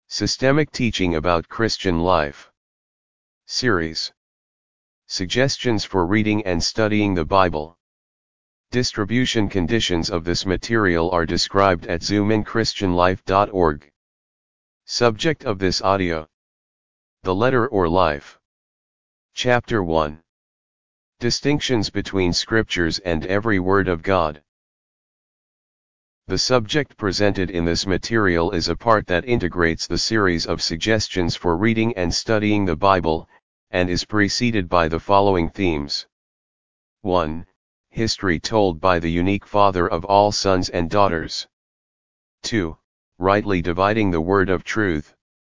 Systemic Teaching About Christian Life Series. Suggestions for reading and studying the Bible. Distribution conditions of this material are described at zoominchristianlife.org. Subject of this audio: The Letter or Life. Chapter 1. Distinctions between Scriptures and every Word of God. The subject presented in this material is a part that integrates the series of suggestions for reading and studying the Bible, and is preceded by the following themes. 1. History told by the unique Father of all sons and daughters. 2. Rightly dividing the word of truth.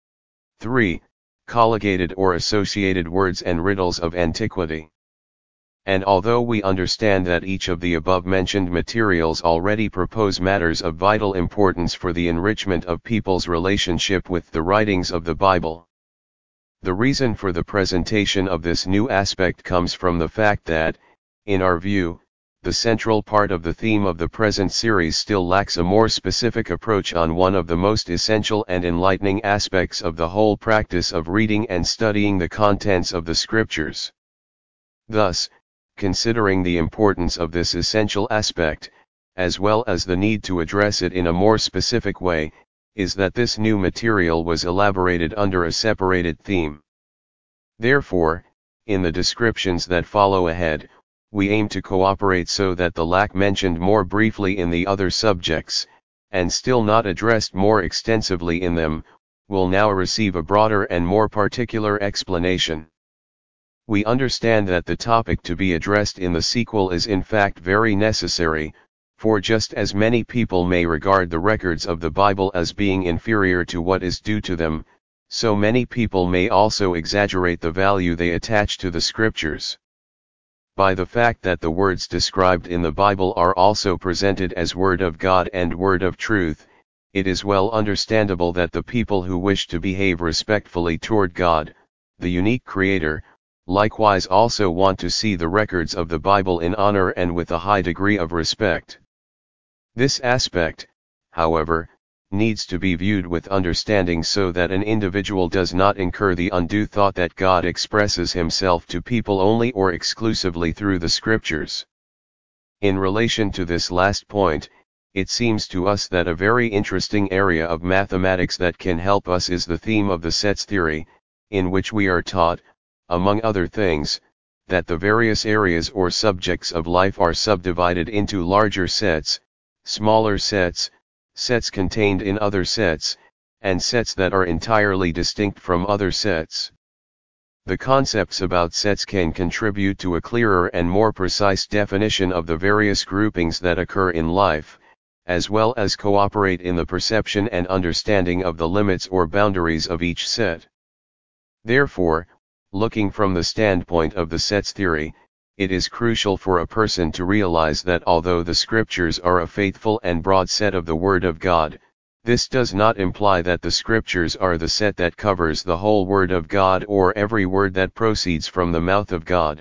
3. Collocated or associated words and riddles of antiquity. And although we understand that each of the above-mentioned materials already propose matters of vital importance for the enrichment of people's relationship with the writings of the Bible, the reason for the presentation of this new aspect comes from the fact that, in our view, the central part of the theme of the present series still lacks a more specific approach on one of the most essential and enlightening aspects of the whole practice of reading and studying the contents of the Scriptures. Thus, considering the importance of this essential aspect, as well as the need to address it in a more specific way, is that this new material was elaborated under a separated theme. Therefore, in the descriptions that follow ahead, we aim to cooperate so that the lack mentioned more briefly in the other subjects, and still not addressed more extensively in them, will now receive a broader and more particular explanation. We understand that the topic to be addressed in the sequel is in fact very necessary, for just as many people may regard the records of the Bible as being inferior to what is due to them, so many people may also exaggerate the value they attach to the Scriptures. By the fact that the words described in the Bible are also presented as Word of God and Word of Truth, it is well understandable that the people who wish to behave respectfully toward God, the unique Creator, likewise also want to see the records of the Bible in honor and with a high degree of respect. This aspect, however, needs to be viewed with understanding so that an individual does not incur the undue thought that God expresses himself to people only or exclusively through the Scriptures. In relation to this last point, it seems to us that a very interesting area of mathematics that can help us is the theme of the sets theory, in which we are taught, among other things, that the various areas or subjects of life are subdivided into larger sets, smaller sets, sets contained in other sets, and sets that are entirely distinct from other sets. The concepts about sets can contribute to a clearer and more precise definition of the various groupings that occur in life, as well as cooperate in the perception and understanding of the limits or boundaries of each set. Therefore, looking from the standpoint of the sets theory, it is crucial for a person to realize that although the Scriptures are a faithful and broad set of the Word of God, this does not imply that the Scriptures are the set that covers the whole Word of God or every word that proceeds from the mouth of God.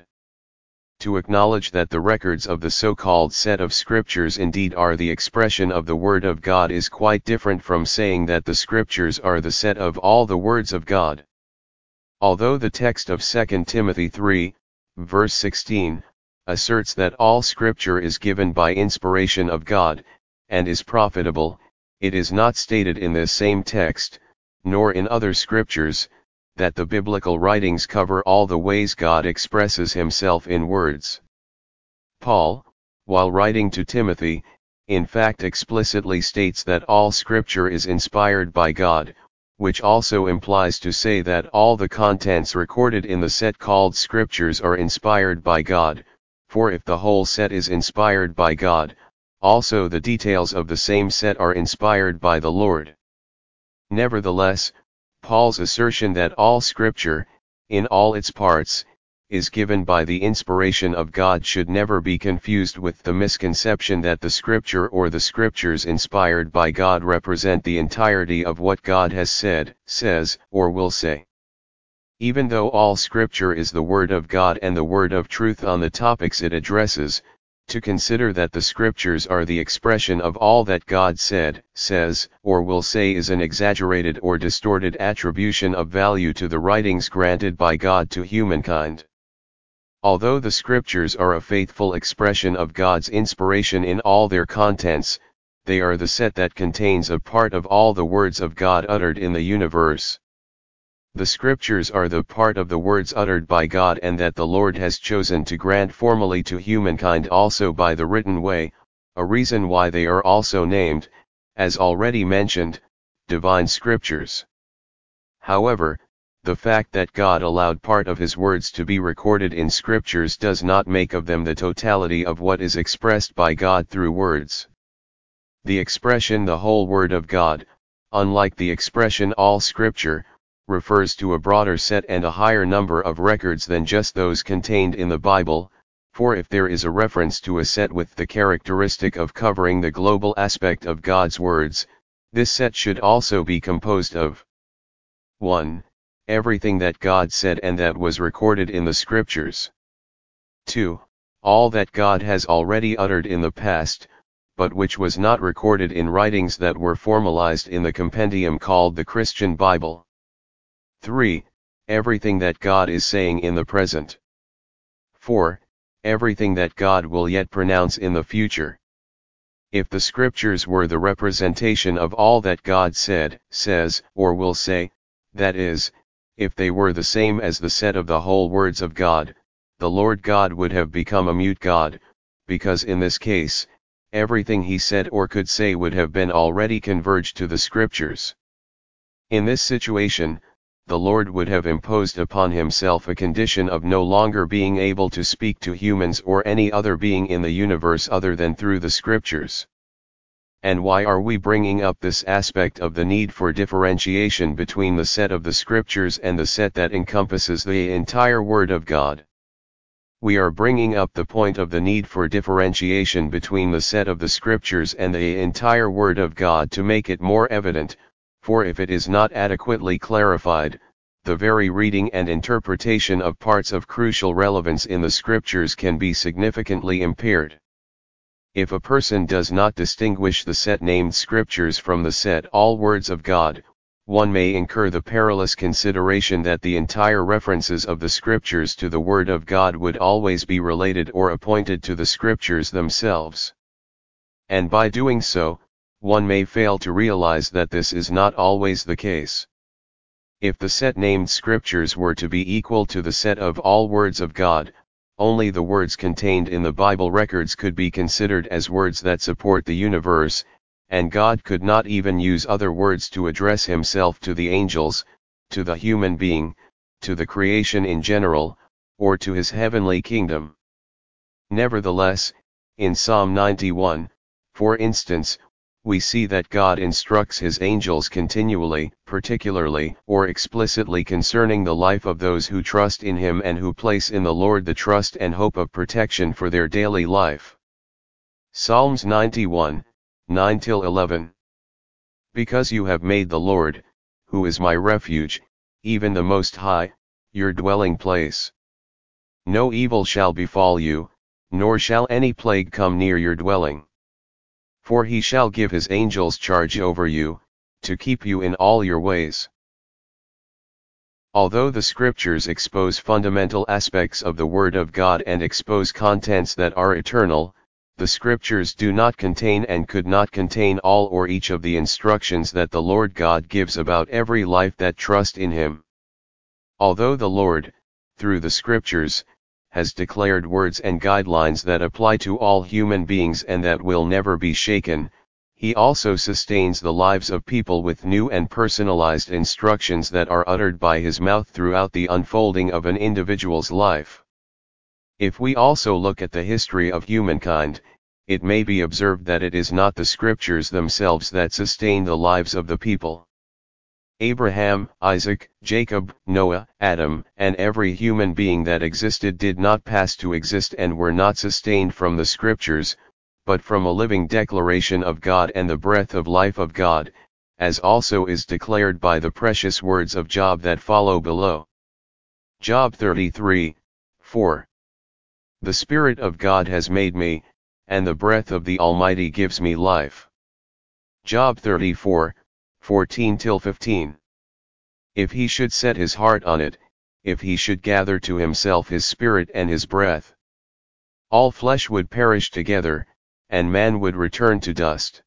To acknowledge that the records of the so-called set of Scriptures indeed are the expression of the Word of God is quite different from saying that the Scriptures are the set of all the words of God. Although the text of 2 Timothy 3, verse 16, asserts that all Scripture is given by inspiration of God, and is profitable, it is not stated in this same text, nor in other Scriptures, that the biblical writings cover all the ways God expresses himself in words. Paul, while writing to Timothy, in fact explicitly states that all Scripture is inspired by God, which also implies to say that all the contents recorded in the set called Scriptures are inspired by God, for if the whole set is inspired by God, also the details of the same set are inspired by the Lord. Nevertheless, Paul's assertion that all Scripture, in all its parts, is given by the inspiration of God should never be confused with the misconception that the Scripture or the Scriptures inspired by God represent the entirety of what God has said, says, or will say. Even though all Scripture is the Word of God and the Word of Truth on the topics it addresses, To consider that the scriptures are the expression of all that God said, says, or will say is an exaggerated or distorted attribution of value to the writings granted by God to humankind. Although the scriptures are a faithful expression of God's inspiration in all their contents, they are the set that contains a part of all the words of God uttered in the universe. The scriptures are the part of the words uttered by God and that the Lord has chosen to grant formally to humankind also by the written way, a reason why they are also named, as already mentioned, divine scriptures. However, the fact that God allowed part of his words to be recorded in scriptures does not make of them the totality of what is expressed by God through words. The expression the whole word of God, unlike the expression all scripture, refers to a broader set and a higher number of records than just those contained in the Bible, for if there is a reference to a set with the characteristic of covering the global aspect of God's words, this set should also be composed of 1. Everything that God said and that was recorded in the scriptures. 2. All that God has already uttered in the past, but which was not recorded in writings that were formalized in the compendium called the Christian Bible. 3. Everything that God is saying in the present. 4. Everything that God will yet pronounce in the future. If the scriptures were the representation of all that God said, says, or will say, that is, if they were the same as the set of the whole words of God, the Lord God would have become a mute God, because in this case, everything he said or could say would have been already converged to the scriptures. In this situation, the Lord would have imposed upon himself a condition of no longer being able to speak to humans or any other being in the universe other than through the scriptures. And why are we bringing up this aspect of the need for differentiation between the set of the scriptures and the set that encompasses the entire Word of God? We are bringing up the point of the need for differentiation between the set of the scriptures and the entire Word of God to make it more evident, for if it is not adequately clarified, the very reading and interpretation of parts of crucial relevance in the scriptures can be significantly impaired. If a person does not distinguish the set named scriptures from the set all words of God, one may incur the perilous consideration that the entire references of the scriptures to the Word of God would always be related or appointed to the scriptures themselves. And by doing so, one may fail to realize that this is not always the case. If the set named scriptures were to be equal to the set of all words of God, only the words contained in the Bible records could be considered as words that support the universe, and God could not even use other words to address himself to the angels, to the human being, to the creation in general, or to his heavenly kingdom. Nevertheless, in Psalm 91, for instance, we see that God instructs his angels continually, particularly, or explicitly concerning the life of those who trust in him and who place in the Lord the trust and hope of protection for their daily life. Psalms 91, 9-11. Because you have made the Lord, who is my refuge, even the Most High, your dwelling place. No evil shall befall you, nor shall any plague come near your dwelling. For he shall give his angels charge over you, to keep you in all your ways. Although the scriptures expose fundamental aspects of the Word of God and expose contents that are eternal, the scriptures do not contain and could not contain all or each of the instructions that the Lord God gives about every life that trust in him. Although the Lord, through the scriptures, has declared words and guidelines that apply to all human beings and that will never be shaken, he also sustains the lives of people with new and personalized instructions that are uttered by his mouth throughout the unfolding of an individual's life. If we also look at the history of humankind, it may be observed that it is not the scriptures themselves that sustain the lives of the people. Abraham, Isaac, Jacob, Noah, Adam, and every human being that existed did not pass to exist and were not sustained from the scriptures, but from a living declaration of God and the breath of life of God, as also is declared by the precious words of Job that follow below. Job 33, 4. The Spirit of God has made me, and the breath of the Almighty gives me life. Job 34:14-15. If he should set his heart on it, if he should gather to himself his spirit and his breath, all flesh would perish together, and man would return to dust.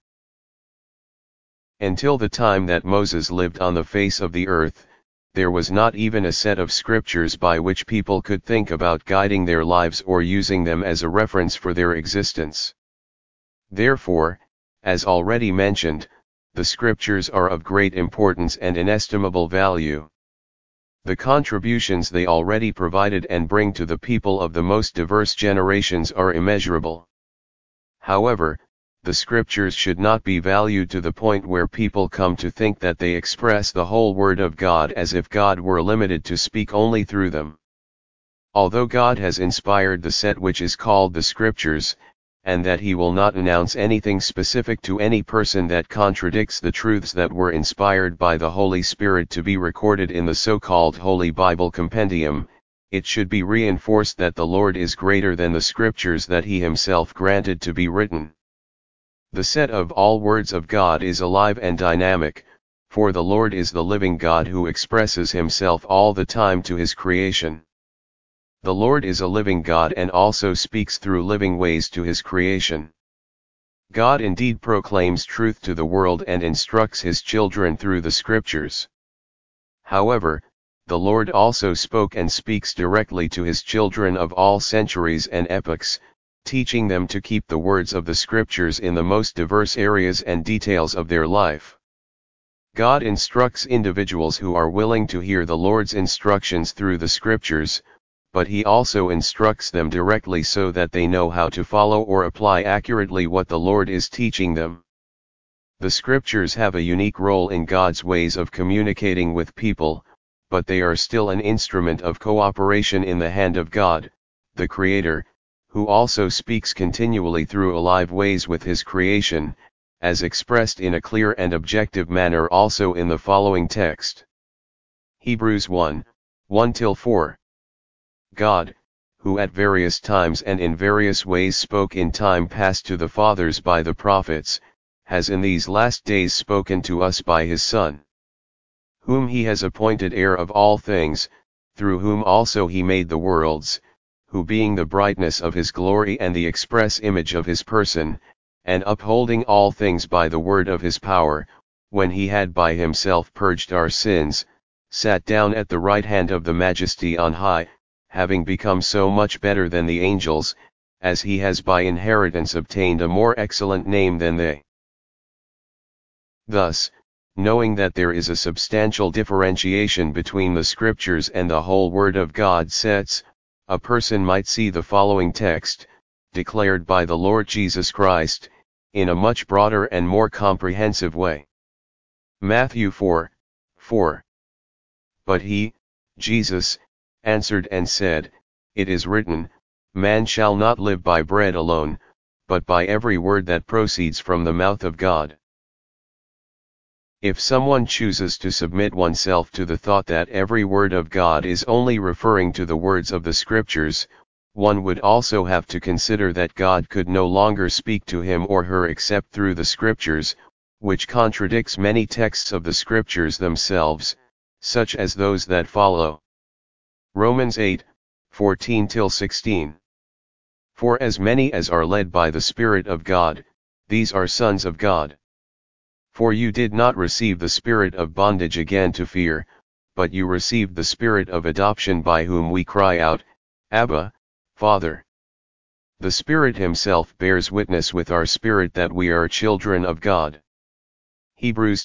Until the time that Moses lived on the face of the earth, there was not even a set of scriptures by which people could think about guiding their lives or using them as a reference for their existence. Therefore, as already mentioned, the scriptures are of great importance and inestimable value. The contributions they already provided and bring to the people of the most diverse generations are immeasurable. However, the scriptures should not be valued to the point where people come to think that they express the whole Word of God as if God were limited to speak only through them. Although God has inspired the set which is called the Scriptures, and that He will not announce anything specific to any person that contradicts the truths that were inspired by the Holy Spirit to be recorded in the so-called Holy Bible Compendium, it should be reinforced that the Lord is greater than the Scriptures that He Himself granted to be written. The set of all words of God is alive and dynamic, for the Lord is the living God who expresses Himself all the time to His creation. The Lord is a living God and also speaks through living ways to His creation. God indeed proclaims truth to the world and instructs His children through the Scriptures. However, the Lord also spoke and speaks directly to His children of all centuries and epochs, teaching them to keep the words of the Scriptures in the most diverse areas and details of their life. God instructs individuals who are willing to hear the Lord's instructions through the Scriptures, but He also instructs them directly so that they know how to follow or apply accurately what the Lord is teaching them. The Scriptures have a unique role in God's ways of communicating with people, but they are still an instrument of cooperation in the hand of God, the Creator, who also speaks continually through alive ways with His creation, as expressed in a clear and objective manner also in the following text. Hebrews 1:1-4. God, who at various times and in various ways spoke in time past to the fathers by the prophets, has in these last days spoken to us by His Son, whom He has appointed heir of all things, through whom also He made the worlds, who being the brightness of His glory and the express image of His person, and upholding all things by the word of His power, when He had by Himself purged our sins, sat down at the right hand of the Majesty on high, having become so much better than the angels, as He has by inheritance obtained a more excellent name than they. Thus, knowing that there is a substantial differentiation between the Scriptures and the whole Word of God sets, a person might see the following text, declared by the Lord Jesus Christ, in a much broader and more comprehensive way. Matthew 4:4. But He, Jesus, answered and said, It is written, Man shall not live by bread alone, but by every word that proceeds from the mouth of God. If someone chooses to submit oneself to the thought that every word of God is only referring to the words of the Scriptures, one would also have to consider that God could no longer speak to him or her except through the Scriptures, which contradicts many texts of the Scriptures themselves, such as those that follow. Romans 8:14-16. For as many as are led by the Spirit of God, these are sons of God. For you did not receive the spirit of bondage again to fear, but you received the Spirit of adoption by whom we cry out, Abba, Father. The Spirit Himself bears witness with our spirit that we are children of God. Hebrews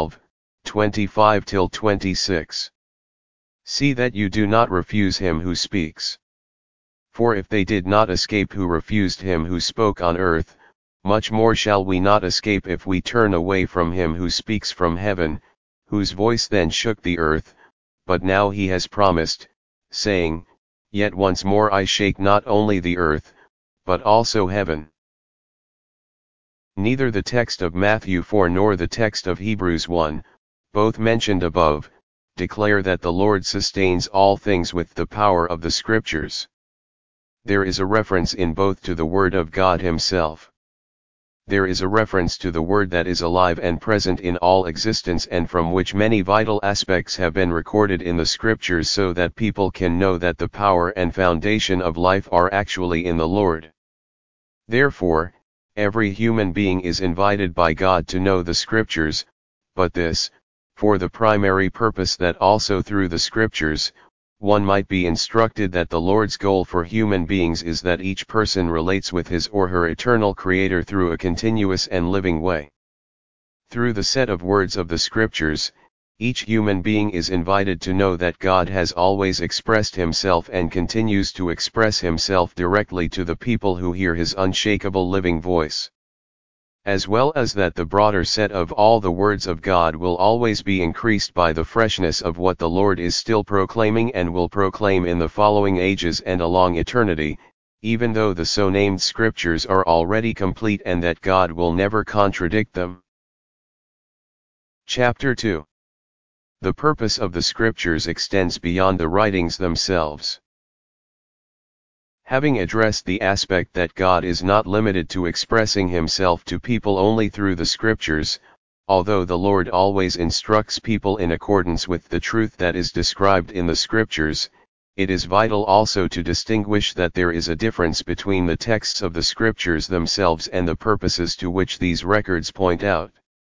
12:25-26. See that you do not refuse Him who speaks. For if they did not escape who refused Him who spoke on earth, much more shall we not escape if we turn away from Him who speaks from heaven, whose voice then shook the earth, but now He has promised, saying, Yet once more I shake not only the earth, but also heaven. Neither the text of Matthew 4 nor the text of Hebrews 1, both mentioned above, declare that the Lord sustains all things with the power of the Scriptures. there is a reference in both to the Word of God Himself. There is a reference to the Word that is alive and present in all existence and from which many vital aspects have been recorded in the Scriptures so that people can know that the power and foundation of life are actually in the Lord. Therefore, every human being is invited by God to know the Scriptures, but this, for the primary purpose that also through the Scriptures, one might be instructed that the Lord's goal for human beings is that each person relates with his or her eternal Creator through a continuous and living way. Through the set of words of the Scriptures, each human being is invited to know that God has always expressed Himself and continues to express Himself directly to the people who hear His unshakable living voice. As well as that the broader set of all the words of God will always be increased by the freshness of what the Lord is still proclaiming and will proclaim in the following ages and along eternity, even though the so-named Scriptures are already complete and that God will never contradict them. Chapter 2. The purpose of the Scriptures extends beyond the writings themselves. Having addressed the aspect that God is not limited to expressing Himself to people only through the Scriptures, although the Lord always instructs people in accordance with the truth that is described in the Scriptures, it is vital also to distinguish that there is a difference between the texts of the Scriptures themselves and the purposes to which these records point out.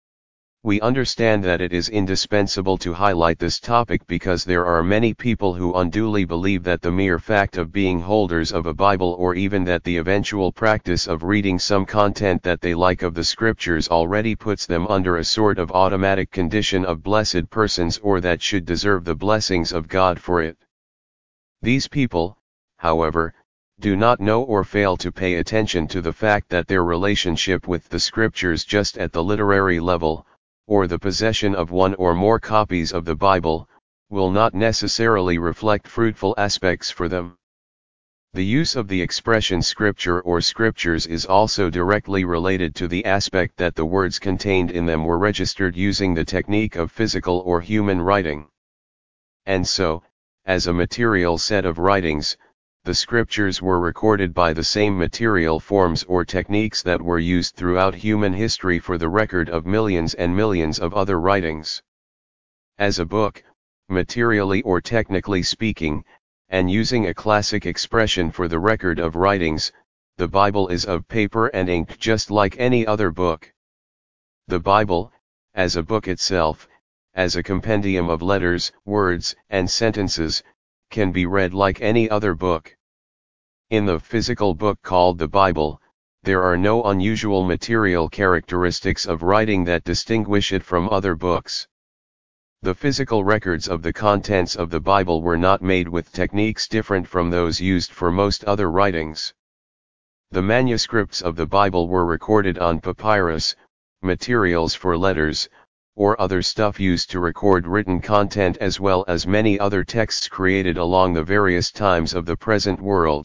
We understand that it is indispensable to highlight this topic because there are many people who unduly believe that the mere fact of being holders of a Bible or even that the eventual practice of reading some content that they like of the Scriptures already puts them under a sort of automatic condition of blessed persons or that should deserve the blessings of God for it. These people, however, do not know or fail to pay attention to the fact that their relationship with the Scriptures just at the literary level, or the possession of one or more copies of the Bible, will not necessarily reflect fruitful aspects for them. The use of the expression Scripture or Scriptures is also directly related to the aspect that the words contained in them were registered using the technique of physical or human writing. And so, as a material set of writings, the Scriptures were recorded by the same material forms or techniques that were used throughout human history for the record of millions and millions of other writings. As a book, materially or technically speaking, and using a classic expression for the record of writings, the Bible is of paper and ink just like any other book. The Bible, as a book itself, as a compendium of letters, words, and sentences, can be read like any other book. In the physical book called the Bible, there are no unusual material characteristics of writing that distinguish it from other books. The physical records of the contents of the Bible were not made with techniques different from those used for most other writings. The manuscripts of the Bible were recorded on papyrus, materials for letters, or other stuff used to record written content as well as many other texts created along the various times of the present world.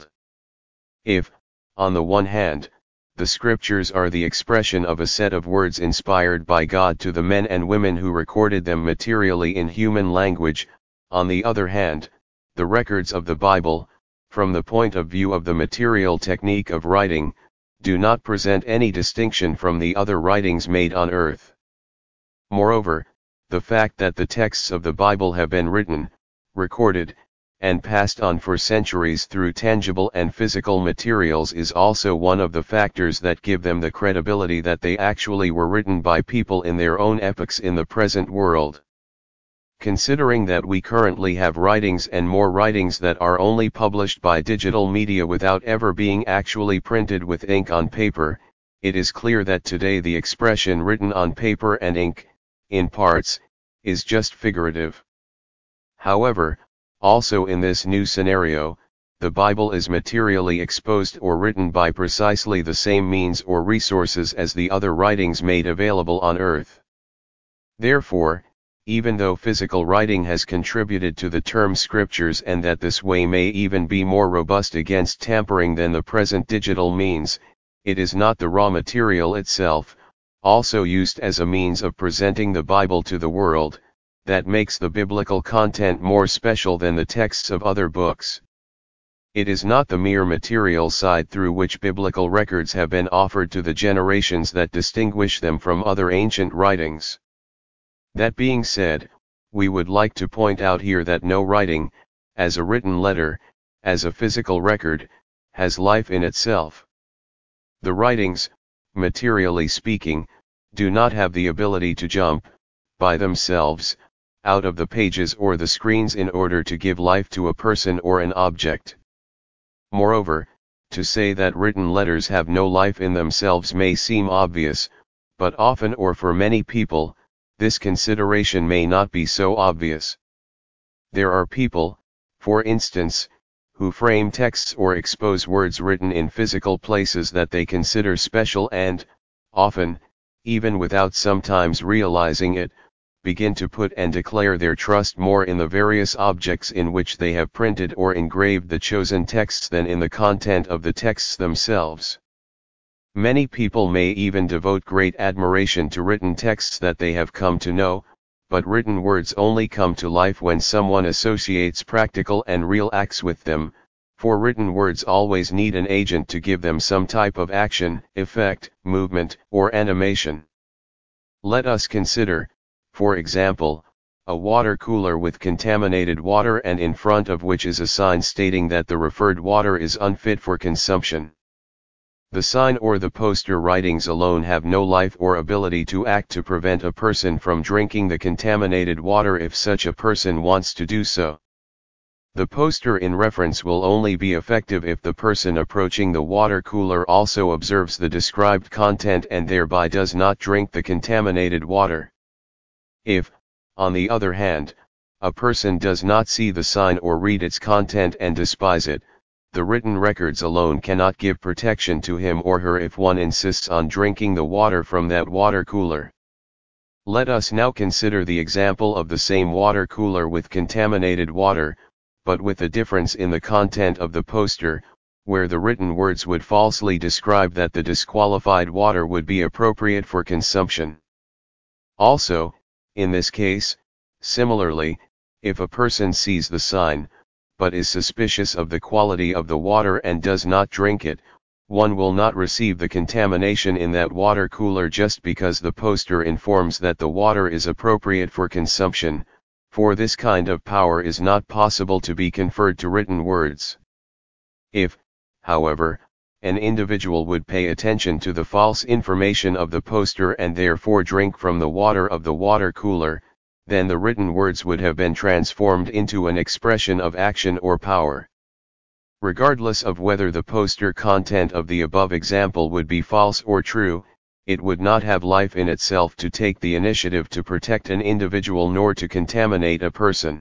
If, on the one hand, the Scriptures are the expression of a set of words inspired by God to the men and women who recorded them materially in human language, on the other hand, the records of the Bible, from the point of view of the material technique of writing, do not present any distinction from the other writings made on earth. Moreover, the fact that the texts of the Bible have been written, recorded, and passed on for centuries through tangible and physical materials is also one of the factors that give them the credibility that they actually were written by people in their own epochs in the present world. Considering that we currently have writings and more writings that are only published by digital media without ever being actually printed with ink on paper, it is clear that today the expression written on paper and ink, in parts, is just figurative. However, also in this new scenario, the Bible is materially exposed or written by precisely the same means or resources as the other writings made available on earth. Therefore, even though physical writing has contributed to the term Scriptures and that this way may even be more robust against tampering than the present digital means, it is not the raw material itself, also used as a means of presenting the Bible to the world, that makes the biblical content more special than the texts of other books. It is not the mere material side through which biblical records have been offered to the generations that distinguish them from other ancient writings. That being said, we would like to point out here that no writing, as a written letter, as a physical record, has life in itself. The writings, materially speaking, do not have the ability to jump, by themselves, out of the pages or the screens in order to give life to a person or an object. Moreover, to say that written letters have no life in themselves may seem obvious, but often or for many people, this consideration may not be so obvious. There are people, for instance, who frame texts or expose words written in physical places that they consider special and, often, even without sometimes realizing it, begin to put and declare their trust more in the various objects in which they have printed or engraved the chosen texts than in the content of the texts themselves. Many people may even devote great admiration to written texts that they have come to know, but written words only come to life when someone associates practical and real acts with them, for written words always need an agent to give them some type of action, effect, movement, or animation. Let us consider, for example, a water cooler with contaminated water and in front of which is a sign stating that the referred water is unfit for consumption. The sign or the poster writings alone have no life or ability to act to prevent a person from drinking the contaminated water if such a person wants to do so. The poster in reference will only be effective if the person approaching the water cooler also observes the described content and thereby does not drink the contaminated water. If, on the other hand, a person does not see the sign or read its content and despise it, the written records alone cannot give protection to him or her if one insists on drinking the water from that water cooler. Let us now consider the example of the same water cooler with contaminated water, but with a difference in the content of the poster, where the written words would falsely describe that the disqualified water would be appropriate for consumption. Also, in this case, similarly, if a person sees the sign, but is suspicious of the quality of the water and does not drink it, one will not receive the contamination in that water cooler just because the poster informs that the water is appropriate for consumption, for this kind of power is not possible to be conferred to written words. If, however, an individual would pay attention to the false information of the poster and therefore drink from the water of the water cooler, then the written words would have been transformed into an expression of action or power. Regardless of whether the poster content of the above example would be false or true, it would not have life in itself to take the initiative to protect an individual nor to contaminate a person.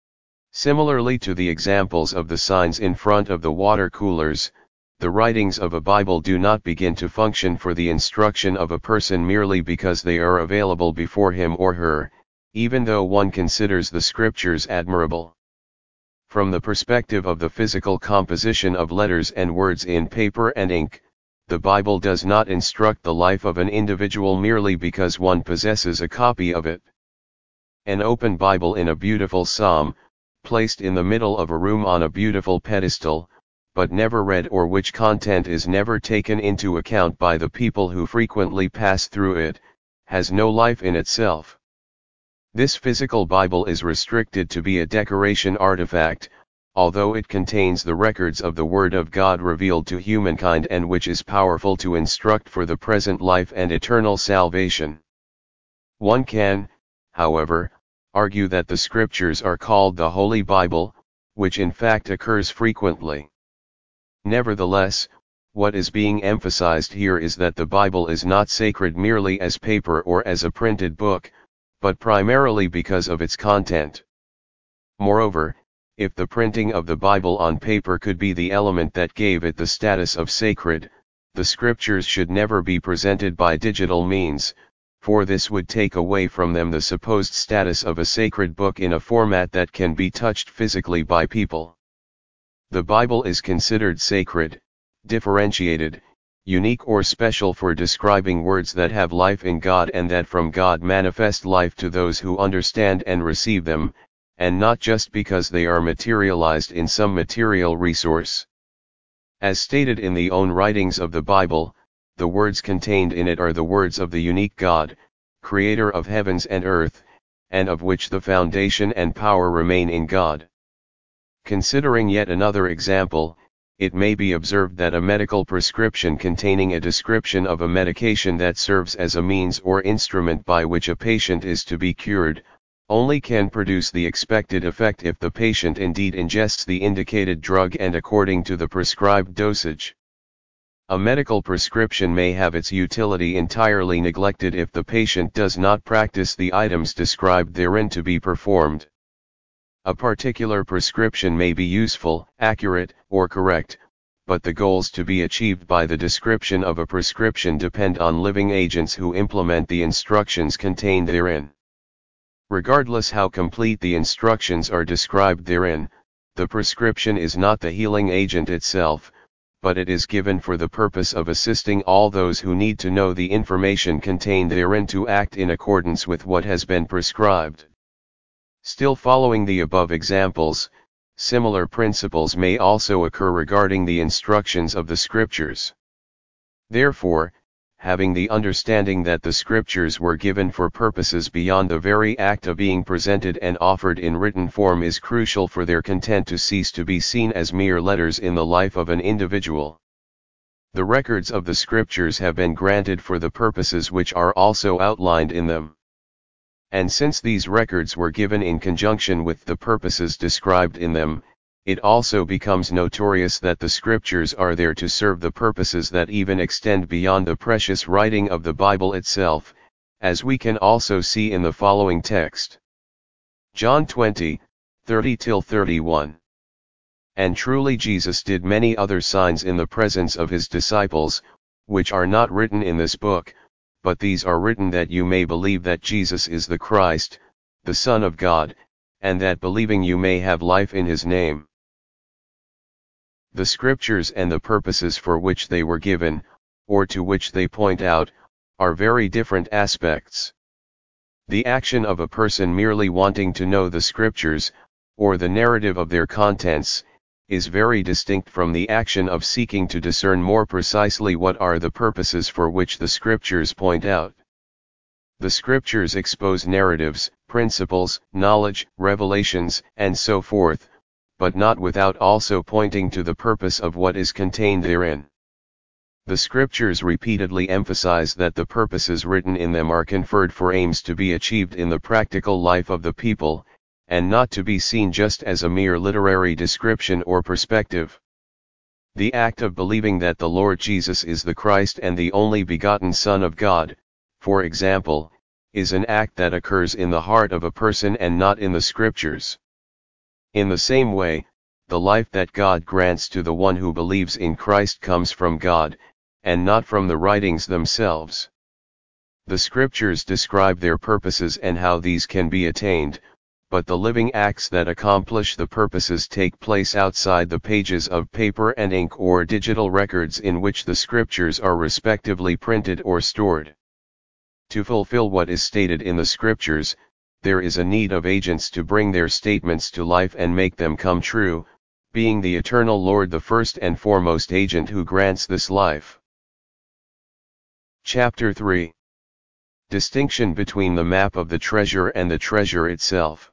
Similarly to the examples of the signs in front of the water coolers, the writings of a Bible do not begin to function for the instruction of a person merely because they are available before him or her, even though one considers the scriptures admirable. From the perspective of the physical composition of letters and words in paper and ink, the Bible does not instruct the life of an individual merely because one possesses a copy of it. An open Bible in a beautiful psalm, placed in the middle of a room on a beautiful pedestal, but never read or which content is never taken into account by the people who frequently pass through it, has no life in itself. This physical Bible is restricted to be a decoration artifact, although it contains the records of the Word of God revealed to humankind and which is powerful to instruct for the present life and eternal salvation. One can, however, argue that the Scriptures are called the Holy Bible, which in fact occurs frequently. Nevertheless, what is being emphasized here is that the Bible is not sacred merely as paper or as a printed book, but primarily because of its content. Moreover, if the printing of the Bible on paper could be the element that gave it the status of sacred, the Scriptures should never be presented by digital means, for this would take away from them the supposed status of a sacred book in a format that can be touched physically by people. The Bible is considered sacred, differentiated, unique or special for describing words that have life in God and that from God manifest life to those who understand and receive them, and not just because they are materialized in some material resource. As stated in the own writings of the Bible, the words contained in it are the words of the unique God, creator of heavens and earth, and of which the foundation and power remain in God. Considering yet another example, it may be observed that a medical prescription containing a description of a medication that serves as a means or instrument by which a patient is to be cured, only can produce the expected effect if the patient indeed ingests the indicated drug and according to the prescribed dosage. A medical prescription may have its utility entirely neglected if the patient does not practice the items described therein to be performed. A particular prescription may be useful, accurate, or correct, but the goals to be achieved by the description of a prescription depend on living agents who implement the instructions contained therein. Regardless how complete the instructions are described therein, the prescription is not the healing agent itself, but it is given for the purpose of assisting all those who need to know the information contained therein to act in accordance with what has been prescribed. Still following the above examples, similar principles may also occur regarding the instructions of the Scriptures. Therefore, having the understanding that the Scriptures were given for purposes beyond the very act of being presented and offered in written form is crucial for their content to cease to be seen as mere letters in the life of an individual. The records of the Scriptures have been granted for the purposes which are also outlined in them. And since these records were given in conjunction with the purposes described in them, it also becomes notorious that the Scriptures are there to serve the purposes that even extend beyond the precious writing of the Bible itself, as we can also see in the following text. John 20, 30-31. And truly Jesus did many other signs in the presence of his disciples, which are not written in this book, but these are written that you may believe that Jesus is the Christ, the Son of God, and that believing you may have life in his name. The Scriptures and the purposes for which they were given, or to which they point out, are very different aspects. The action of a person merely wanting to know the Scriptures, or the narrative of their contents, is very distinct from the action of seeking to discern more precisely what are the purposes for which the Scriptures point out. The Scriptures expose narratives, principles, knowledge, revelations, and so forth, but not without also pointing to the purpose of what is contained therein. The Scriptures repeatedly emphasize that the purposes written in them are conferred for aims to be achieved in the practical life of the people, and not to be seen just as a mere literary description or perspective. The act of believing that the Lord Jesus is the Christ and the only begotten Son of God, for example, is an act that occurs in the heart of a person and not in the Scriptures. In the same way, the life that God grants to the one who believes in Christ comes from God, and not from the writings themselves. The Scriptures describe their purposes and how these can be attained, but the living acts that accomplish the purposes take place outside the pages of paper and ink or digital records in which the Scriptures are respectively printed or stored. To fulfill what is stated in the Scriptures, there is a need of agents to bring their statements to life and make them come true, being the eternal Lord the first and foremost agent who grants this life. Chapter 3. Distinction between the map of the treasure and the treasure itself.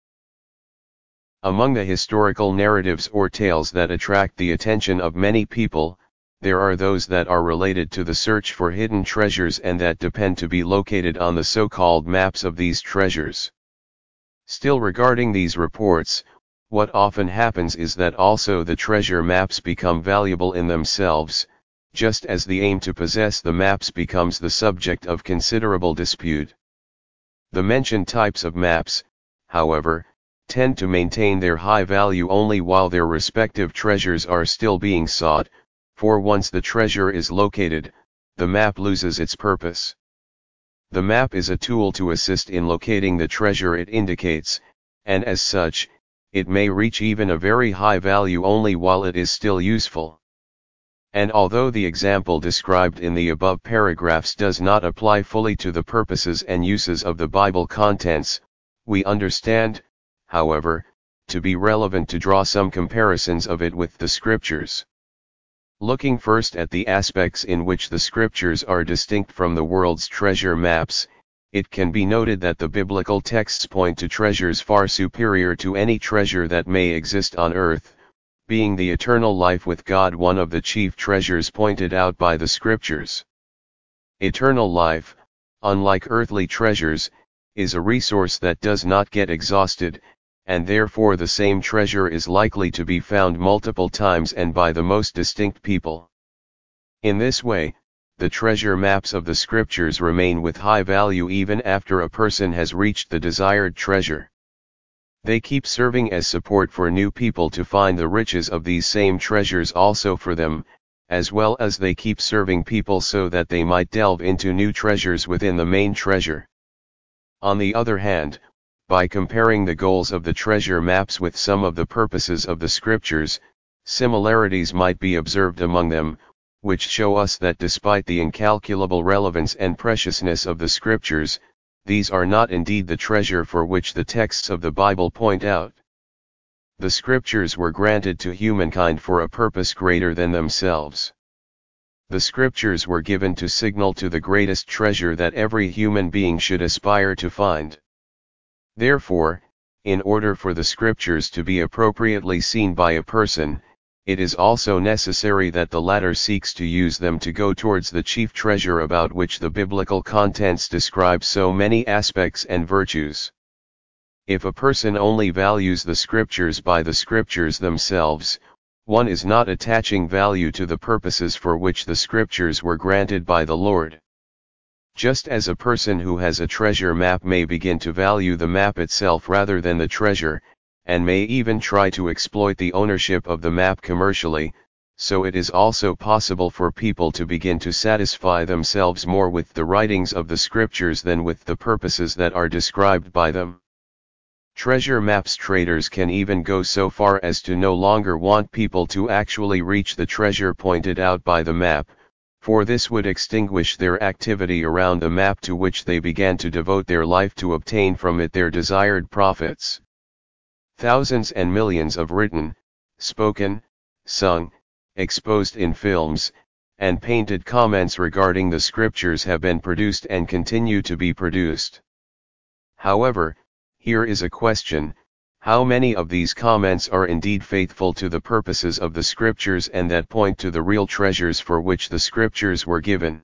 Among the historical narratives or tales that attract the attention of many people, there are those that are related to the search for hidden treasures and that depend to be located on the so-called maps of these treasures. Still regarding these reports, what often happens is that also the treasure maps become valuable in themselves, just as the aim to possess the maps becomes the subject of considerable dispute. The mentioned types of maps, however, tend to maintain their high value only while their respective treasures are still being sought, for once the treasure is located, the map loses its purpose. The map is a tool to assist in locating the treasure it indicates, and as such, it may reach even a very high value only while it is still useful. And although the example described in the above paragraphs does not apply fully to the purposes and uses of the Bible contents, we understand, however, to be relevant to draw some comparisons of it with the scriptures. Looking first at the aspects in which the scriptures are distinct from the world's treasure maps, it can be noted that the biblical texts point to treasures far superior to any treasure that may exist on earth, being the eternal life with God one of the chief treasures pointed out by the scriptures. Eternal life, unlike earthly treasures, is a resource that does not get exhausted, and therefore the same treasure is likely to be found multiple times and by the most distinct people. In this way, the treasure maps of the scriptures remain with high value even after a person has reached the desired treasure. They keep serving as support for new people to find the riches of these same treasures also for them, as well as they keep serving people so that they might delve into new treasures within the main treasure. On the other hand, by comparing the goals of the treasure maps with some of the purposes of the scriptures, similarities might be observed among them, which show us that despite the incalculable relevance and preciousness of the scriptures, these are not indeed the treasure for which the texts of the Bible point out. The scriptures were granted to humankind for a purpose greater than themselves. The scriptures were given to signal to the greatest treasure that every human being should aspire to find. Therefore, in order for the scriptures to be appropriately seen by a person, it is also necessary that the latter seeks to use them to go towards the chief treasure about which the biblical contents describe so many aspects and virtues. If a person only values the scriptures by the scriptures themselves, one is not attaching value to the purposes for which the scriptures were granted by the Lord. Just as a person who has a treasure map may begin to value the map itself rather than the treasure, and may even try to exploit the ownership of the map commercially, so it is also possible for people to begin to satisfy themselves more with the writings of the scriptures than with the purposes that are described by them. Treasure maps traders can even go so far as to no longer want people to actually reach the treasure pointed out by the map, for this would extinguish their activity around the map to which they began to devote their life to obtain from it their desired profits. Thousands and millions of written, spoken, sung, exposed in films, and painted comments regarding the scriptures have been produced and continue to be produced. However, here is a question: how many of these comments are indeed faithful to the purposes of the scriptures and that point to the real treasures for which the scriptures were given?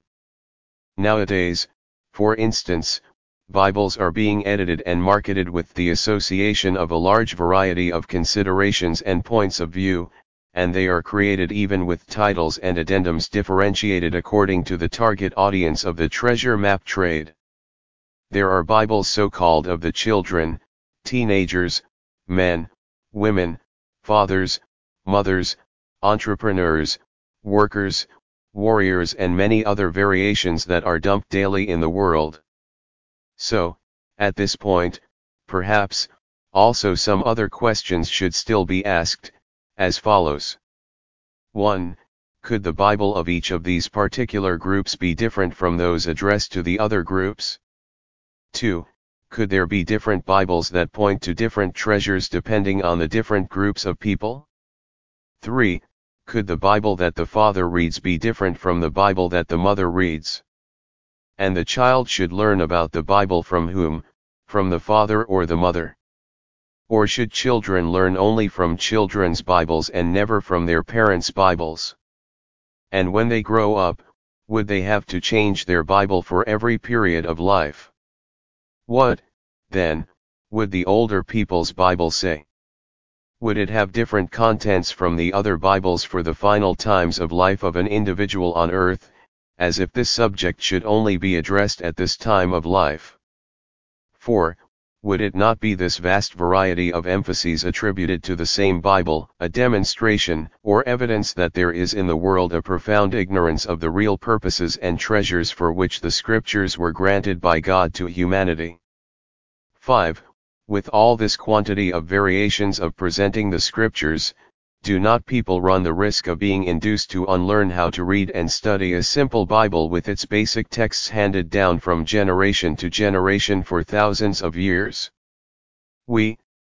Nowadays, for instance, Bibles are being edited and marketed with the association of a large variety of considerations and points of view, and they are created even with titles and addendums differentiated according to the target audience of the treasure map trade. There are Bibles so-called of the children, teenagers, men, women, fathers, mothers, entrepreneurs, workers, warriors and many other variations that are dumped daily in the world. So, at this point, perhaps, also some other questions should still be asked, as follows. 1. Could the Bible of each of these particular groups be different from those addressed to the other groups? 2. Could there be different Bibles that point to different treasures depending on the different groups of people? 3. Could the Bible that the father reads be different from the Bible that the mother reads? And the child should learn about the Bible from whom? From the father or the mother? Or should children learn only from children's Bibles and never from their parents' Bibles? And when they grow up, would they have to change their Bible for every period of life? What, then, would the older people's Bible say? Would it have different contents from the other Bibles for the final times of life of an individual on earth, as if this subject should only be addressed at this time of life? 4. Would it not be this vast variety of emphases attributed to the same Bible, a demonstration or evidence that there is in the world a profound ignorance of the real purposes and treasures for which the scriptures were granted by God to humanity? 5. With all this quantity of variations of presenting the scriptures, do not people run the risk of being induced to unlearn how to read and study a simple Bible with its basic texts handed down from generation to generation for thousands of years? We,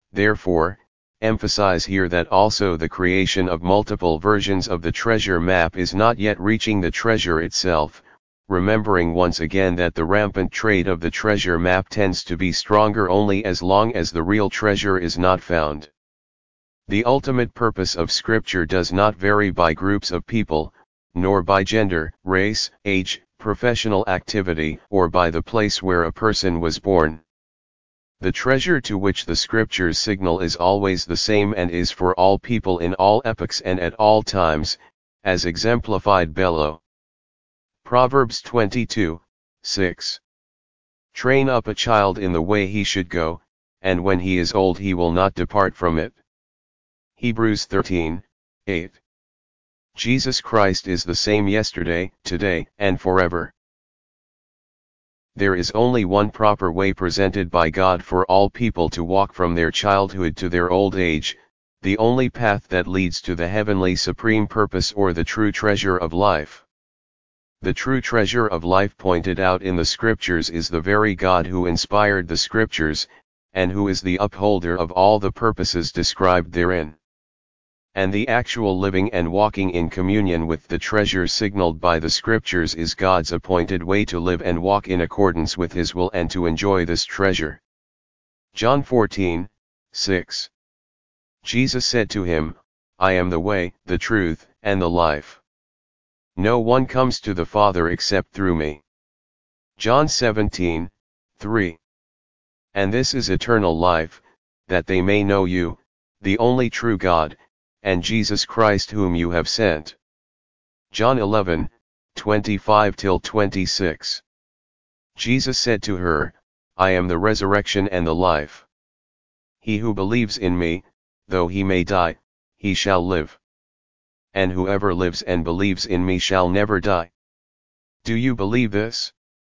Therefore, emphasize here that also the creation of multiple versions of the treasure map is not yet reaching the treasure itself, remembering once again that the rampant trade of the treasure map tends to be stronger only as long as the real treasure is not found. The ultimate purpose of Scripture does not vary by groups of people, nor by gender, race, age, professional activity, or by the place where a person was born. The treasure to which the Scriptures signal is always the same and is for all people in all epochs and at all times, as exemplified below. Proverbs 22:6. Train up a child in the way he should go, and when he is old he will not depart from it. Hebrews 13:8. Jesus Christ is the same yesterday, today, and forever. There is only one proper way presented by God for all people to walk from their childhood to their old age, the only path that leads to the heavenly supreme purpose or the true treasure of life. The true treasure of life pointed out in the Scriptures is the very God who inspired the Scriptures, and who is the upholder of all the purposes described therein. And the actual living and walking in communion with the treasure signaled by the Scriptures is God's appointed way to live and walk in accordance with His will and to enjoy this treasure. John 14:6. Jesus said to him, I am the way, the truth, and the life. No one comes to the Father except through me. John 17:3. And this is eternal life, that they may know you, the only true God, and Jesus Christ whom you have sent. John 11:25-26. Jesus said to her, I am the resurrection and the life. He who believes in me, though he may die, he shall live. And whoever lives and believes in me shall never die. Do you believe this?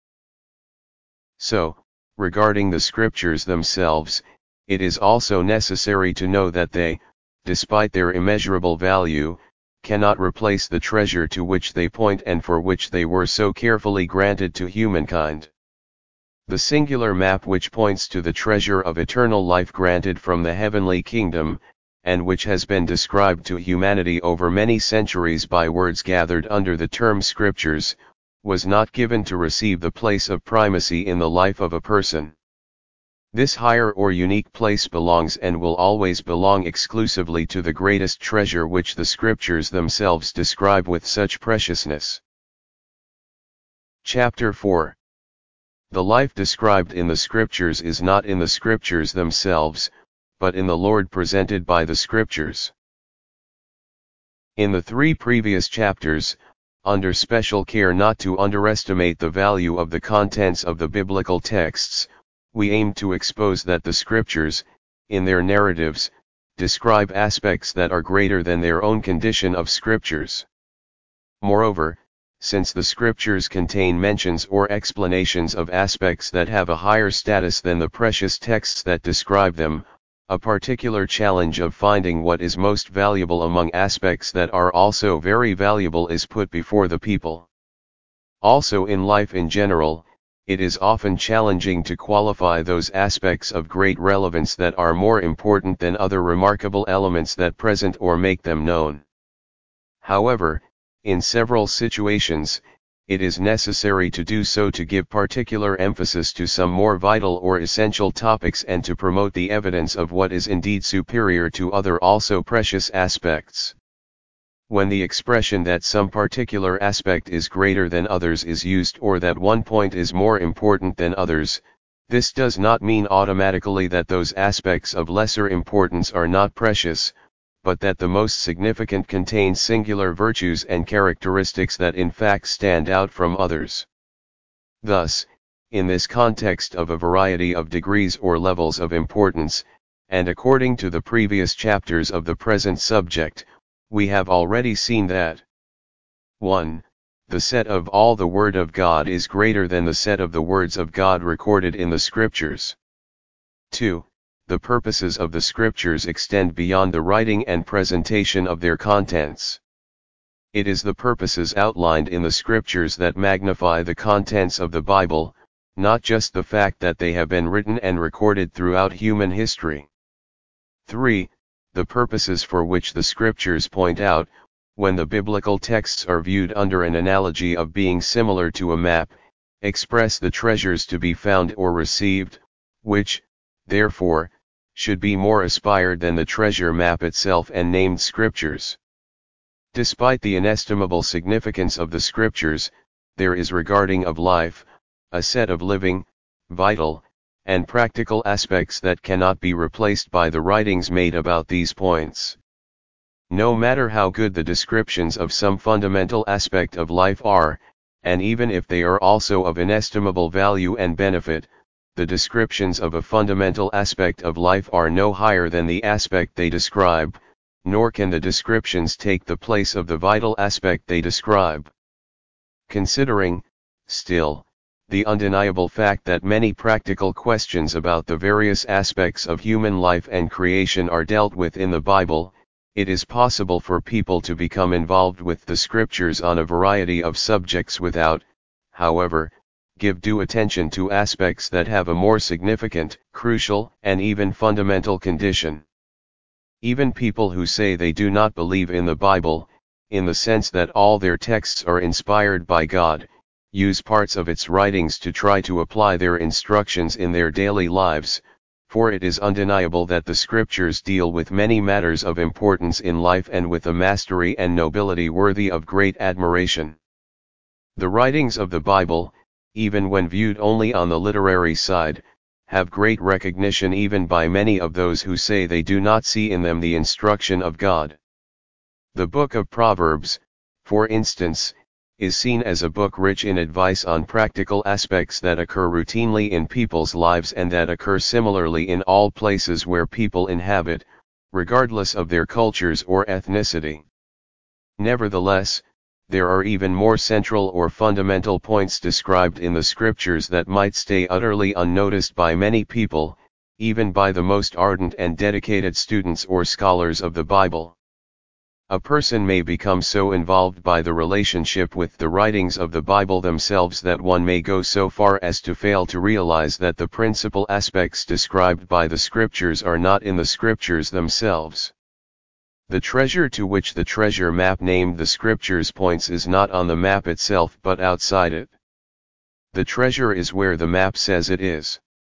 So, regarding the Scriptures themselves, it is also necessary to know that they, despite their immeasurable value, cannot replace the treasure to which they point and for which they were so carefully granted to humankind. The singular map which points to the treasure of eternal life granted from the heavenly kingdom, and which has been described to humanity over many centuries by words gathered under the term Scriptures, was not given to receive the place of primacy in the life of a person. This higher or unique place belongs and will always belong exclusively to the greatest treasure which the Scriptures themselves describe with such preciousness. Chapter 4. The life described in the Scriptures is not in the Scriptures themselves, but in the Lord presented by the Scriptures. In the 3 previous chapters, under special care not to underestimate the value of the contents of the biblical texts, we aim to expose that the Scriptures, in their narratives, describe aspects that are greater than their own condition of Scriptures. Moreover, since the Scriptures contain mentions or explanations of aspects that have a higher status than the precious texts that describe them, a particular challenge of finding what is most valuable among aspects that are also very valuable is put before the people. Also in life in general, it is often challenging to qualify those aspects of great relevance that are more important than other remarkable elements that present or make them known. However, in several situations, it is necessary to do so to give particular emphasis to some more vital or essential topics and to promote the evidence of what is indeed superior to other also precious aspects. When the expression that some particular aspect is greater than others is used or that one point is more important than others, this does not mean automatically that those aspects of lesser importance are not precious, but that the most significant contain singular virtues and characteristics that in fact stand out from others. Thus, in this context of a variety of degrees or levels of importance, and according to the previous chapters of the present subject, we have already seen that 1. The set of all the Word of God is greater than the set of the words of God recorded in the Scriptures. 2. The purposes of the Scriptures extend beyond the writing and presentation of their contents. It is the purposes outlined in the Scriptures that magnify the contents of the Bible, not just the fact that they have been written and recorded throughout human history. 3. The purposes for which the scriptures point out, when the biblical texts are viewed under an analogy of being similar to a map, express the treasures to be found or received, which, therefore, should be more aspired than the treasure map itself and named scriptures. Despite the inestimable significance of the scriptures, there is regarding of life, a set of living, vital, and practical aspects that cannot be replaced by the writings made about these points. No matter how good the descriptions of some fundamental aspect of life are, and even if they are also of inestimable value and benefit, the descriptions of a fundamental aspect of life are no higher than the aspect they describe, nor can the descriptions take the place of the vital aspect they describe. Considering, still, the undeniable fact that many practical questions about the various aspects of human life and creation are dealt with in the Bible, it is possible for people to become involved with the scriptures on a variety of subjects without, however, give due attention to aspects that have a more significant, crucial, and even fundamental condition. Even people who say they do not believe in the Bible, in the sense that all their texts are inspired by God, use parts of its writings to try to apply their instructions in their daily lives, for it is undeniable that the scriptures deal with many matters of importance in life and with a mastery and nobility worthy of great admiration. The writings of the Bible, even when viewed only on the literary side, have great recognition even by many of those who say they do not see in them the instruction of God. The book of Proverbs, for instance, is seen as a book rich in advice on practical aspects that occur routinely in people's lives and that occur similarly in all places where people inhabit, regardless of their cultures or ethnicity. Nevertheless, there are even more central or fundamental points described in the scriptures that might stay utterly unnoticed by many people, even by the most ardent and dedicated students or scholars of the Bible. A person may become so involved by the relationship with the writings of the Bible themselves that one may go so far as to fail to realize that the principal aspects described by the scriptures are not in the scriptures themselves. The treasure to which the treasure map named the scriptures points is not on the map itself but outside it. The treasure is where the map says it is.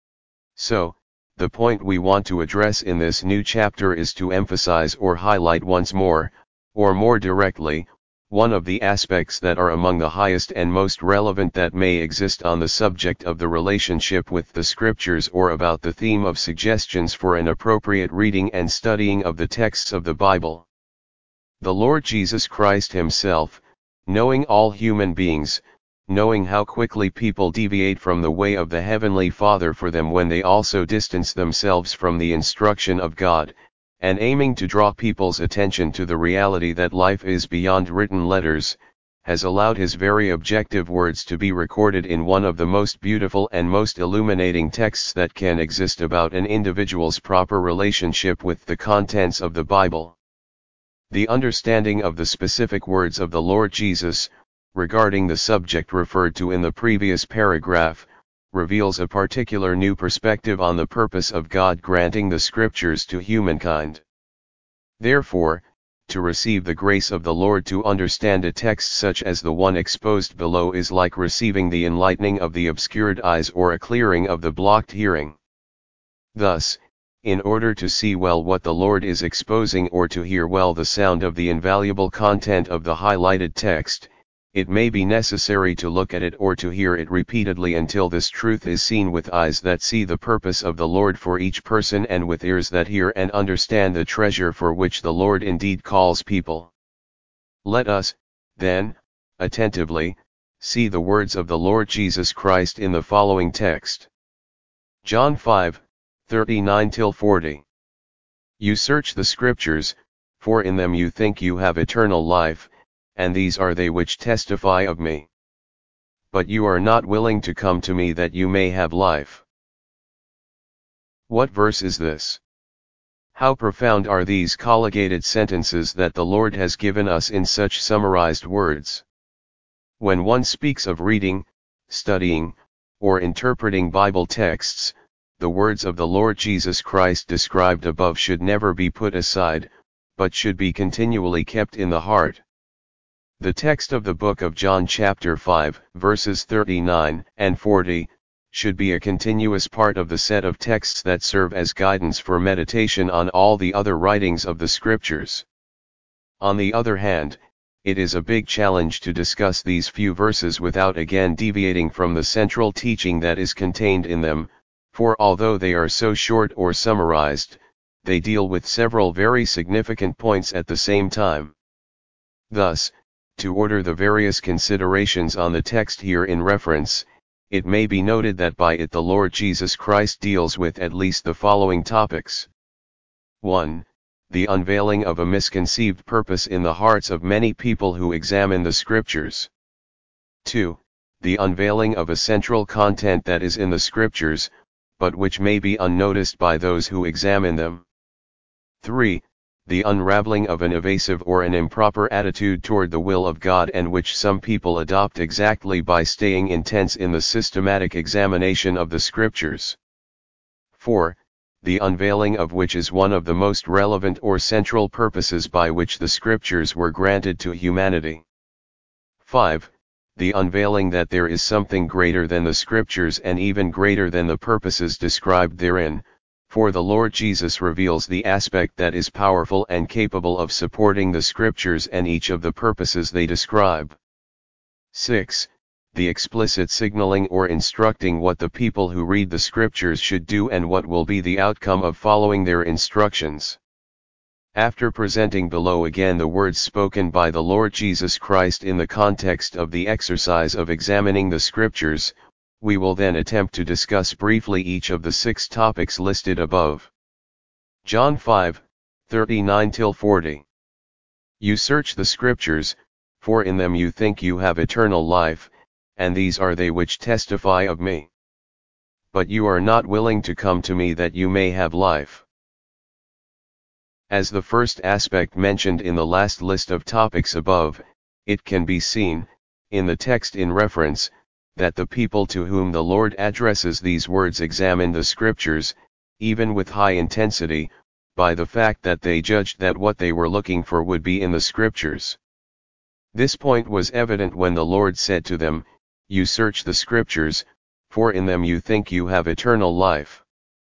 So, the point we want to address in this new chapter is to emphasize or highlight once more, or more directly, one of the aspects that are among the highest and most relevant that may exist on the subject of the relationship with the scriptures or about the theme of suggestions for an appropriate reading and studying of the texts of the Bible. The Lord Jesus Christ himself, knowing all human beings, knowing how quickly people deviate from the way of the Heavenly Father for them when they also distance themselves from the instruction of God, and aiming to draw people's attention to the reality that life is beyond written letters, has allowed his very objective words to be recorded in one of the most beautiful and most illuminating texts that can exist about an individual's proper relationship with the contents of the Bible. The understanding of the specific words of the Lord Jesus, regarding the subject referred to in the previous paragraph, reveals a particular new perspective on the purpose of God granting the scriptures to humankind. Therefore, to receive the grace of the Lord to understand a text such as the one exposed below is like receiving the enlightening of the obscured eyes or a clearing of the blocked hearing. Thus, in order to see well what the Lord is exposing or to hear well the sound of the invaluable content of the highlighted text, it may be necessary to look at it or to hear it repeatedly until this truth is seen with eyes that see the purpose of the Lord for each person and with ears that hear and understand the treasure for which the Lord indeed calls people. Let us, then, attentively, see the words of the Lord Jesus Christ in the following text. John 5:39-40. You search the scriptures, for in them you think you have eternal life, and these are they which testify of me. But you are not willing to come to me that you may have life. What verse is this? How profound are these collocated sentences that the Lord has given us in such summarized words? When one speaks of reading, studying, or interpreting Bible texts, the words of the Lord Jesus Christ described above should never be put aside, but should be continually kept in the heart. The text of the book of John chapter 5, verses 39 and 40, should be a continuous part of the set of texts that serve as guidance for meditation on all the other writings of the Scriptures. On the other hand, it is a big challenge to discuss these few verses without again deviating from the central teaching that is contained in them, for although they are so short or summarized, they deal with several very significant points at the same time. Thus, to order the various considerations on the text here in reference, it may be noted that by it the Lord Jesus Christ deals with at least the following topics. 1. The unveiling of a misconceived purpose in the hearts of many people who examine the Scriptures. 2. The unveiling of a central content that is in the Scriptures, but which may be unnoticed by those who examine them. 3. The unraveling of an evasive or an improper attitude toward the will of God, and which some people adopt exactly by staying intense in the systematic examination of the Scriptures. 4. The unveiling of which is one of the most relevant or central purposes by which the Scriptures were granted to humanity. 5. The unveiling that there is something greater than the Scriptures and even greater than the purposes described therein, for the Lord Jesus reveals the aspect that is powerful and capable of supporting the Scriptures and each of the purposes they describe. 6. The explicit signaling or instructing what the people who read the Scriptures should do and what will be the outcome of following their instructions. After presenting below again the words spoken by the Lord Jesus Christ in the context of the exercise of examining the Scriptures, we will then attempt to discuss briefly each of the 6 topics listed above. John 5, 39-40. You search the Scriptures, for in them you think you have eternal life, and these are they which testify of me. But you are not willing to come to me that you may have life. As the first aspect mentioned in the last list of topics above, it can be seen, in the text in reference, that the people to whom the Lord addresses these words examined the Scriptures, even with high intensity, by the fact that they judged that what they were looking for would be in the Scriptures. This point was evident when the Lord said to them, "You search the Scriptures, for in them you think you have eternal life."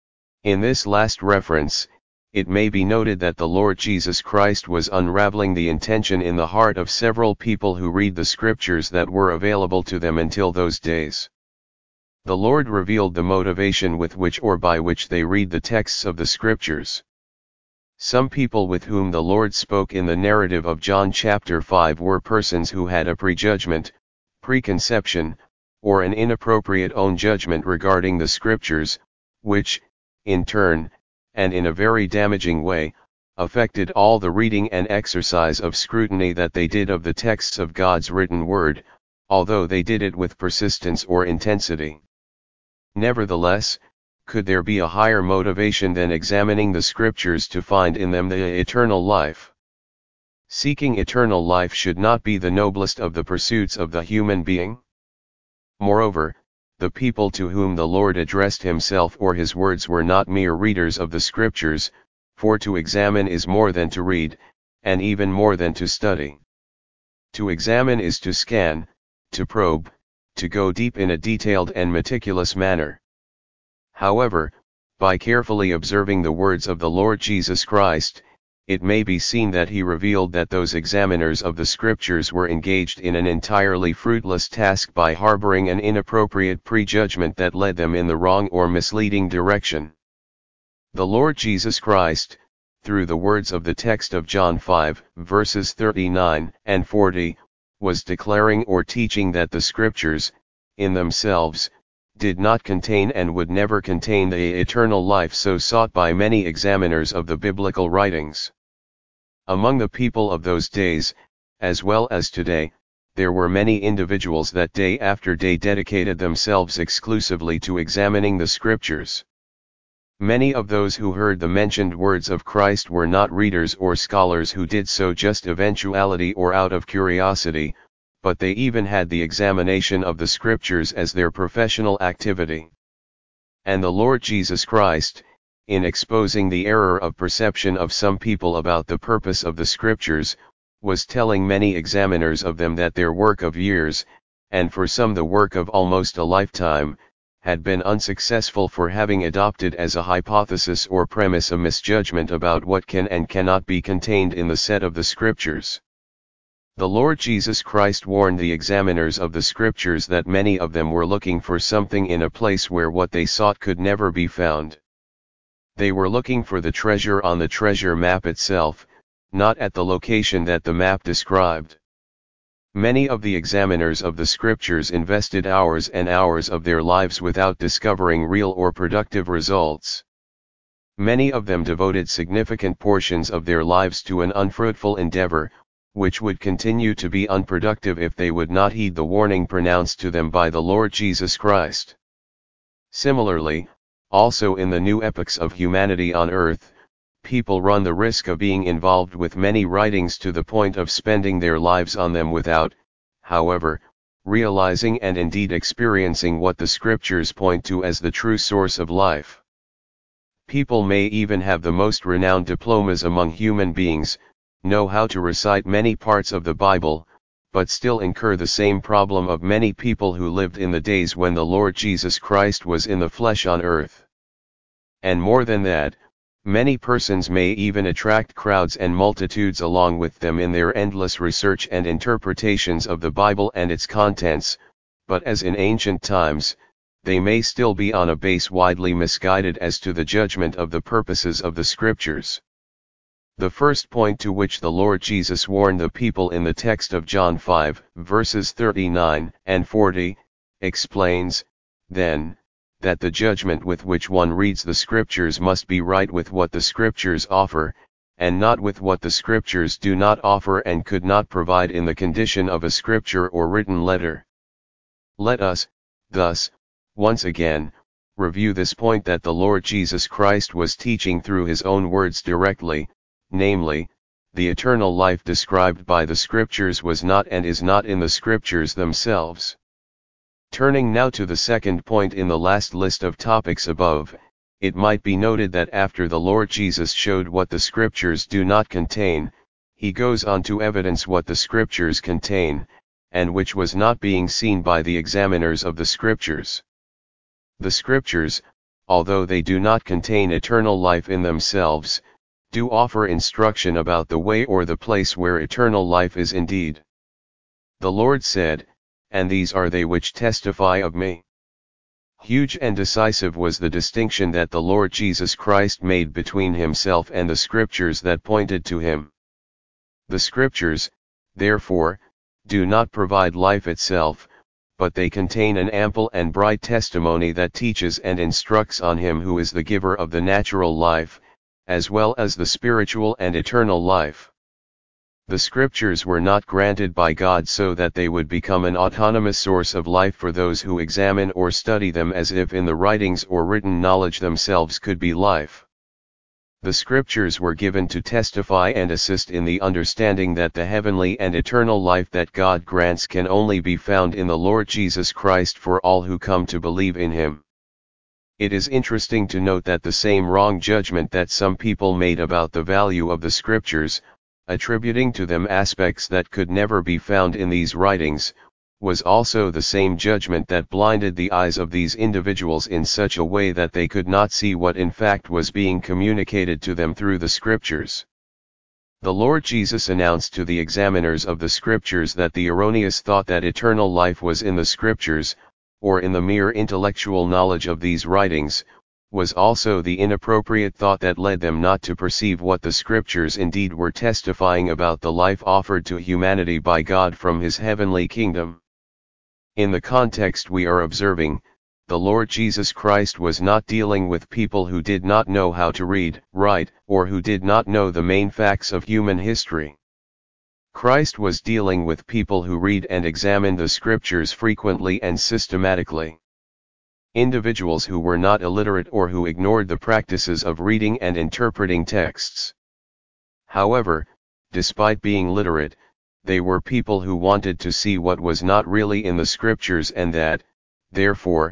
In this last reference, it may be noted that the Lord Jesus Christ was unraveling the intention in the heart of several people who read the Scriptures that were available to them until those days. The Lord revealed the motivation with which or by which they read the texts of the Scriptures. Some people with whom the Lord spoke in the narrative of John chapter 5 were persons who had a prejudgment, preconception, or an inappropriate own judgment regarding the Scriptures, which, in turn, and in a very damaging way, affected all the reading and exercise of scrutiny that they did of the texts of God's written word, although they did it with persistence or intensity. Nevertheless, could there be a higher motivation than examining the Scriptures to find in them the eternal life? Seeking eternal life should not be the noblest of the pursuits of the human being. Moreover, the people to whom the Lord addressed himself or his words were not mere readers of the Scriptures, for to examine is more than to read, and even more than to study. To examine is to scan, to probe, to go deep in a detailed and meticulous manner. However, by carefully observing the words of the Lord Jesus Christ, it may be seen that he revealed that those examiners of the Scriptures were engaged in an entirely fruitless task by harboring an inappropriate prejudgment that led them in the wrong or misleading direction. The Lord Jesus Christ, through the words of the text of John 5, verses 39 and 40, was declaring or teaching that the Scriptures, in themselves, did not contain and would never contain the eternal life so sought by many examiners of the biblical writings. Among the people of those days, as well as today, there were many individuals that day after day dedicated themselves exclusively to examining the Scriptures. Many of those who heard the mentioned words of Christ were not readers or scholars who did so just eventuality or out of curiosity, but they even had the examination of the Scriptures as their professional activity. And the Lord Jesus Christ, in exposing the error of perception of some people about the purpose of the Scriptures, was telling many examiners of them that their work of years, and for some the work of almost a lifetime, had been unsuccessful for having adopted as a hypothesis or premise a misjudgment about what can and cannot be contained in the set of the Scriptures. The Lord Jesus Christ warned the examiners of the Scriptures that many of them were looking for something in a place where what they sought could never be found. They were looking for the treasure on the treasure map itself, not at the location that the map described. Many of the examiners of the Scriptures invested hours and hours of their lives without discovering real or productive results. Many of them devoted significant portions of their lives to an unfruitful endeavor, which would continue to be unproductive if they would not heed the warning pronounced to them by the Lord Jesus Christ. Similarly, also in the new epochs of humanity on earth, people run the risk of being involved with many writings to the point of spending their lives on them without, however, realizing and indeed experiencing what the Scriptures point to as the true source of life. People may even have the most renowned diplomas among human beings, know how to recite many parts of the Bible, but still incur the same problem of many people who lived in the days when the Lord Jesus Christ was in the flesh on earth. And more than that, many persons may even attract crowds and multitudes along with them in their endless research and interpretations of the Bible and its contents, but as in ancient times, they may still be on a base widely misguided as to the judgment of the purposes of the Scriptures. The first point to which the Lord Jesus warned the people in the text of John 5, verses 39 and 40, explains, then, that the judgment with which one reads the Scriptures must be right with what the Scriptures offer, and not with what the Scriptures do not offer and could not provide in the condition of a Scripture or written letter. Let us, thus, once again, review this point that the Lord Jesus Christ was teaching through his own words directly, namely, the eternal life described by the Scriptures was not and is not in the Scriptures themselves. Turning now to the second point in the last list of topics above, it might be noted that after the Lord Jesus showed what the Scriptures do not contain, he goes on to evidence what the Scriptures contain, and which was not being seen by the examiners of the Scriptures. The Scriptures, although they do not contain eternal life in themselves, do offer instruction about the way or the place where eternal life is indeed. The Lord said, "And these are they which testify of me." Huge and decisive was the distinction that the Lord Jesus Christ made between himself and the Scriptures that pointed to him. The Scriptures, therefore, do not provide life itself, but they contain an ample and bright testimony that teaches and instructs on him who is the giver of the natural life, as well as the spiritual and eternal life. The Scriptures were not granted by God so that they would become an autonomous source of life for those who examine or study them as if in the writings or written knowledge themselves could be life. The Scriptures were given to testify and assist in the understanding that the heavenly and eternal life that God grants can only be found in the Lord Jesus Christ for all who come to believe in him. It is interesting to note that the same wrong judgment that some people made about the value of the Scriptures, attributing to them aspects that could never be found in these writings, was also the same judgment that blinded the eyes of these individuals in such a way that they could not see what in fact was being communicated to them through the Scriptures. The Lord Jesus announced to the examiners of the Scriptures that the erroneous thought that eternal life was in the Scriptures, or in the mere intellectual knowledge of these writings, was also the inappropriate thought that led them not to perceive what the Scriptures indeed were testifying about the life offered to humanity by God from his heavenly kingdom. In the context we are observing, the Lord Jesus Christ was not dealing with people who did not know how to read, write, or who did not know the main facts of human history. Christ was dealing with people who read and examine the Scriptures frequently and systematically. Individuals who were not illiterate or who ignored the practices of reading and interpreting texts. However, despite being literate, they were people who wanted to see what was not really in the Scriptures and that, therefore,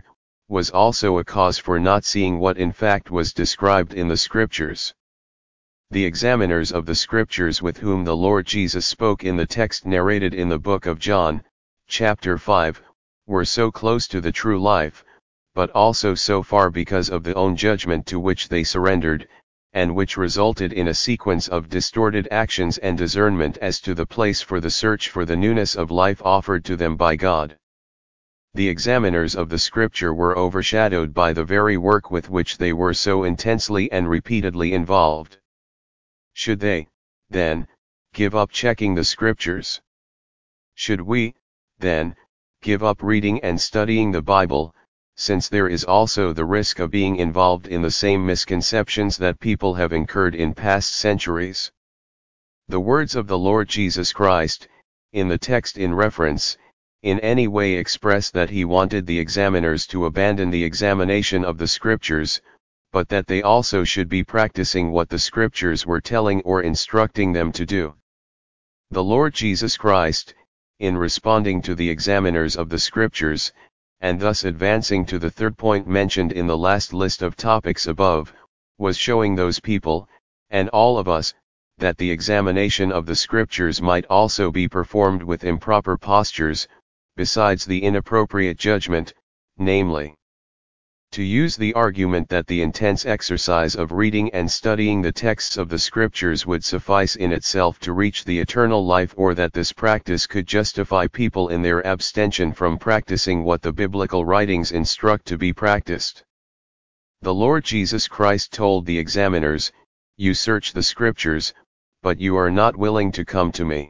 was also a cause for not seeing what in fact was described in the Scriptures. The examiners of the Scriptures with whom the Lord Jesus spoke in the text narrated in the book of John, chapter 5, were so close to the true life, but also so far because of their own judgment to which they surrendered, and which resulted in a sequence of distorted actions and discernment as to the place for the search for the newness of life offered to them by God. The examiners of the Scripture were overshadowed by the very work with which they were so intensely and repeatedly involved. Should they, then, give up checking the Scriptures? Should we, then, give up reading and studying the Bible, since there is also the risk of being involved in the same misconceptions that people have incurred in past centuries? The words of the Lord Jesus Christ, in the text in reference, in any way express that he wanted the examiners to abandon the examination of the Scriptures, but that they also should be practicing what the Scriptures were telling or instructing them to do. The Lord Jesus Christ, in responding to the examiners of the Scriptures, and thus advancing to the third point mentioned in the last list of topics above, was showing those people, and all of us, that the examination of the Scriptures might also be performed with improper postures, besides the inappropriate judgment, namely, to use the argument that the intense exercise of reading and studying the texts of the Scriptures would suffice in itself to reach the eternal life, or that this practice could justify people in their abstention from practicing what the biblical writings instruct to be practiced. The Lord Jesus Christ told the examiners, "You search the Scriptures, but you are not willing to come to me,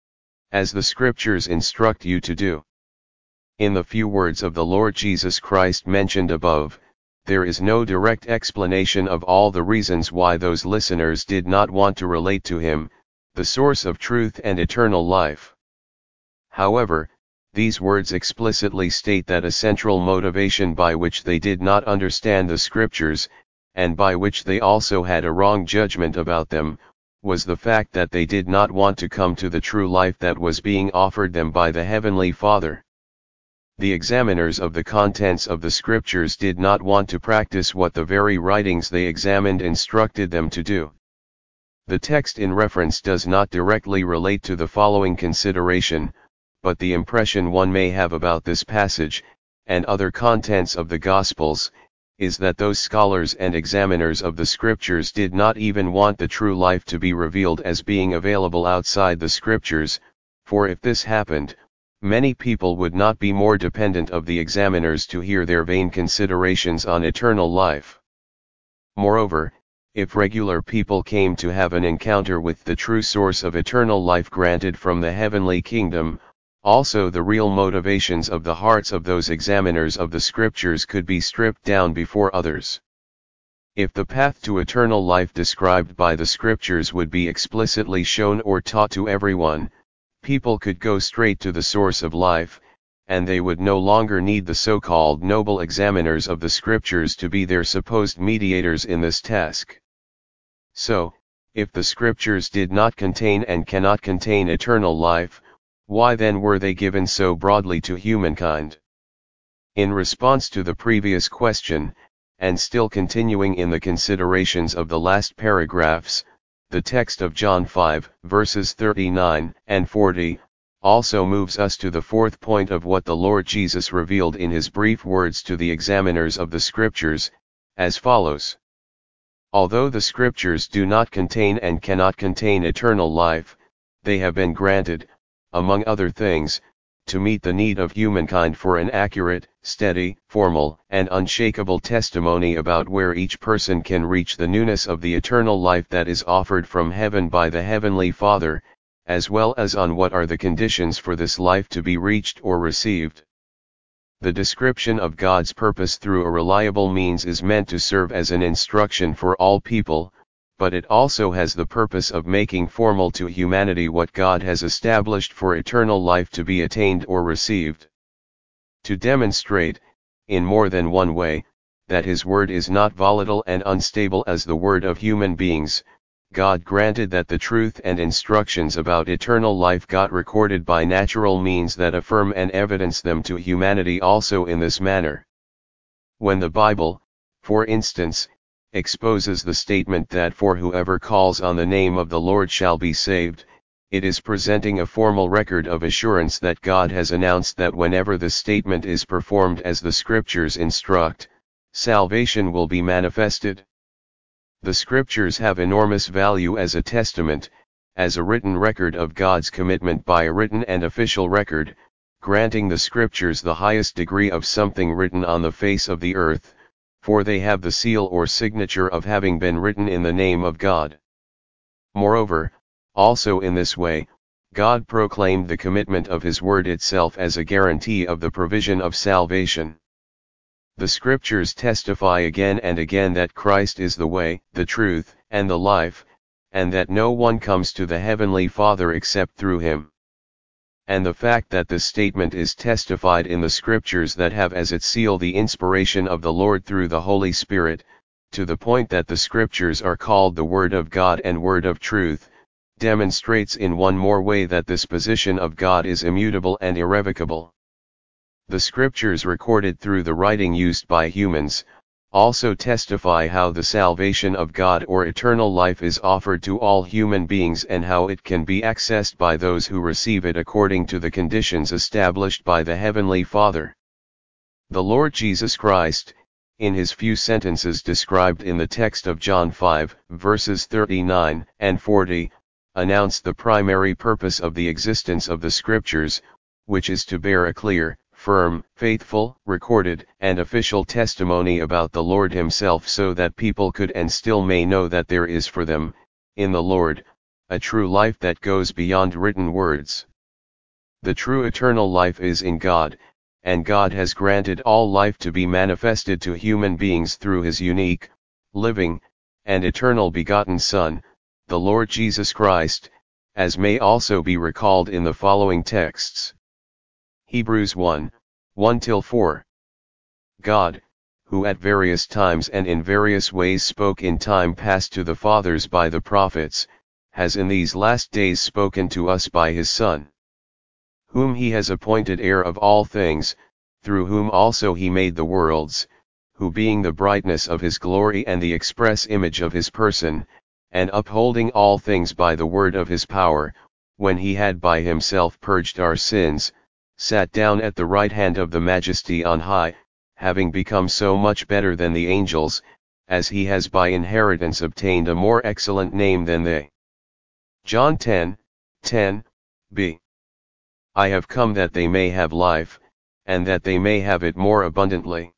as the Scriptures instruct you to do." In the few words of the Lord Jesus Christ mentioned above, there is no direct explanation of all the reasons why those listeners did not want to relate to him, the source of truth and eternal life. However, these words explicitly state that a central motivation by which they did not understand the Scriptures, and by which they also had a wrong judgment about them, was the fact that they did not want to come to the true life that was being offered them by the Heavenly Father. The examiners of the contents of the Scriptures did not want to practice what the very writings they examined instructed them to do. The text in reference does not directly relate to the following consideration, but the impression one may have about this passage, and other contents of the Gospels, is that those scholars and examiners of the Scriptures did not even want the true life to be revealed as being available outside the Scriptures, for if this happened, many people would not be more dependent of the examiners to hear their vain considerations on eternal life. Moreover, if regular people came to have an encounter with the true source of eternal life granted from the heavenly kingdom, also the real motivations of the hearts of those examiners of the Scriptures could be stripped down before others. If the path to eternal life described by the Scriptures would be explicitly shown or taught to everyone, people could go straight to the source of life, and they would no longer need the so-called noble examiners of the Scriptures to be their supposed mediators in this task. So, if the Scriptures did not contain and cannot contain eternal life, why then were they given so broadly to humankind? In response to the previous question, and still continuing in the considerations of the last paragraphs, the text of John 5, verses 39 and 40, also moves us to the fourth point of what the Lord Jesus revealed in his brief words to the examiners of the Scriptures, as follows. Although the Scriptures do not contain and cannot contain eternal life, they have been granted, among other things, to meet the need of humankind for an accurate, steady, formal, and unshakable testimony about where each person can reach the newness of the eternal life that is offered from heaven by the Heavenly Father, as well as on what are the conditions for this life to be reached or received. The description of God's purpose through a reliable means is meant to serve as an instruction for all people, but it also has the purpose of making formal to humanity what God has established for eternal life to be attained or received. To demonstrate, in more than one way, that his word is not volatile and unstable as the word of human beings, God granted that the truth and instructions about eternal life got recorded by natural means that affirm and evidence them to humanity also in this manner. When the Bible, for instance, exposes the statement that for whoever calls on the name of the Lord shall be saved, it is presenting a formal record of assurance that God has announced that whenever the statement is performed as the Scriptures instruct, salvation will be manifested. The Scriptures have enormous value as a testament, as a written record of God's commitment by a written and official record, granting the Scriptures the highest degree of something written on the face of the earth, for they have the seal or signature of having been written in the name of God. Moreover, also in this way, God proclaimed the commitment of His Word itself as a guarantee of the provision of salvation. The Scriptures testify again and again that Christ is the way, the truth, and the life, and that no one comes to the Heavenly Father except through Him. And the fact that this statement is testified in the Scriptures that have as its seal the inspiration of the Lord through the Holy Spirit, to the point that the Scriptures are called the Word of God and Word of Truth, demonstrates in one more way that this position of God is immutable and irrevocable. The Scriptures recorded through the writing used by humans, also testify how the salvation of God or eternal life is offered to all human beings and how it can be accessed by those who receive it according to the conditions established by the Heavenly Father. The Lord Jesus Christ, in His few sentences described in the text of John 5, verses 39 and 40, announced the primary purpose of the existence of the Scriptures, which is to bear a clear, firm, faithful, recorded, and official testimony about the Lord Himself so that people could and still may know that there is for them, in the Lord, a true life that goes beyond written words. The true eternal life is in God, and God has granted all life to be manifested to human beings through His unique, living, and eternal begotten Son, the Lord Jesus Christ, as may also be recalled in the following texts. Hebrews 1, 1-4. God, who at various times and in various ways spoke in time past to the fathers by the prophets, has in these last days spoken to us by His Son, whom He has appointed heir of all things, through whom also He made the worlds, who being the brightness of His glory and the express image of His person, and upholding all things by the word of His power, when He had by Himself purged our sins, sat down at the right hand of the Majesty on high, having become so much better than the angels, as He has by inheritance obtained a more excellent name than they. John 10:10b. I have come that they may have life, and that they may have it more abundantly.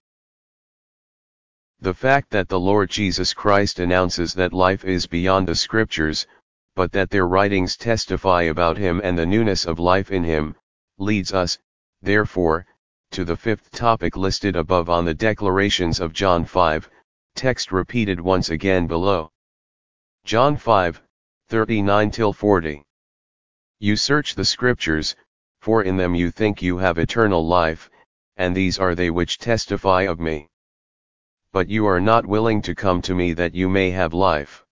The fact that the Lord Jesus Christ announces that life is beyond the Scriptures, but that their writings testify about Him and the newness of life in Him, leads us, therefore, to the fifth topic listed above on the declarations of John 5, text repeated once again below. John 5, 39-40. You search the Scriptures, for in them you think you have eternal life, and these are they which testify of me. But you are not willing to come to me that you may have life.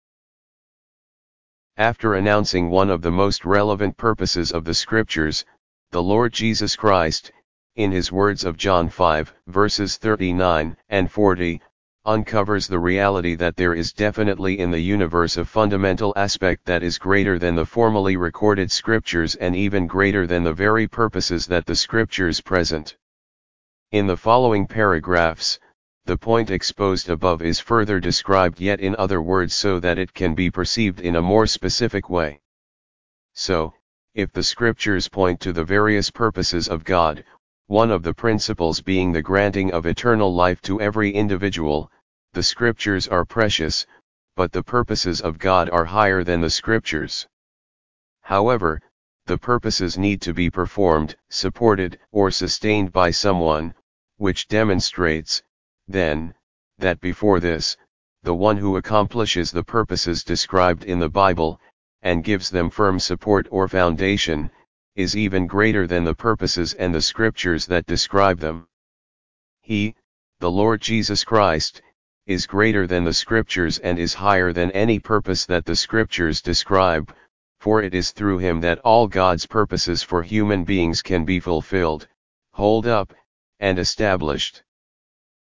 After announcing one of the most relevant purposes of the Scriptures, the Lord Jesus Christ, in His words of John 5, verses 39 and 40, uncovers the reality that there is definitely in the universe a fundamental aspect that is greater than the formally recorded Scriptures and even greater than the very purposes that the Scriptures present. In the following paragraphs, the point exposed above is further described yet in other words so that it can be perceived in a more specific way. So, if the Scriptures point to the various purposes of God, one of the principles being the granting of eternal life to every individual, the Scriptures are precious, but the purposes of God are higher than the Scriptures. However, the purposes need to be performed, supported, or sustained by someone, which demonstrates, then, that before this, the one who accomplishes the purposes described in the Bible, and gives them firm support or foundation, is even greater than the purposes and the Scriptures that describe them. He, the Lord Jesus Christ, is greater than the Scriptures and is higher than any purpose that the Scriptures describe, for it is through Him that all God's purposes for human beings can be fulfilled, hold up, and established.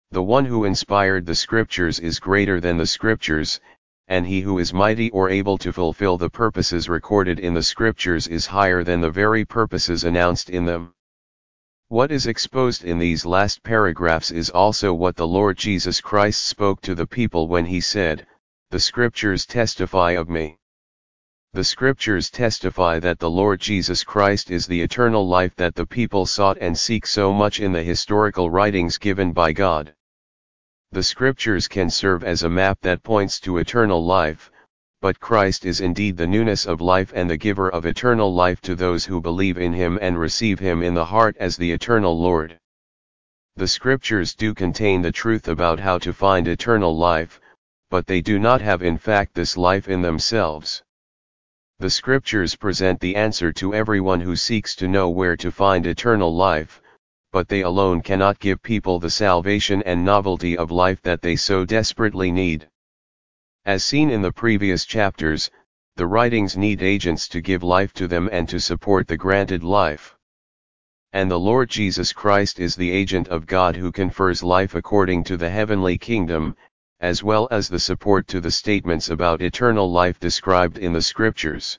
The one who inspired the Scriptures is greater than the Scriptures, and he who is mighty or able to fulfill the purposes recorded in the Scriptures is higher than the very purposes announced in them. What is exposed in these last paragraphs is also what the Lord Jesus Christ spoke to the people when he said, "The Scriptures testify of me." The Scriptures testify that the Lord Jesus Christ is the eternal life that the people sought and seek so much in the historical writings given by God. The Scriptures can serve as a map that points to eternal life, but Christ is indeed the newness of life and the giver of eternal life to those who believe in him and receive him in the heart as the eternal Lord. The Scriptures do contain the truth about how to find eternal life, but they do not have in fact this life in themselves. The Scriptures present the answer to everyone who seeks to know where to find eternal life, but they alone cannot give people the salvation and novelty of life that they so desperately need. As seen in the previous chapters, the writings need agents to give life to them and to support the granted life. And the Lord Jesus Christ is the agent of God who confers life according to the heavenly kingdom, as well as the support to the statements about eternal life described in the Scriptures.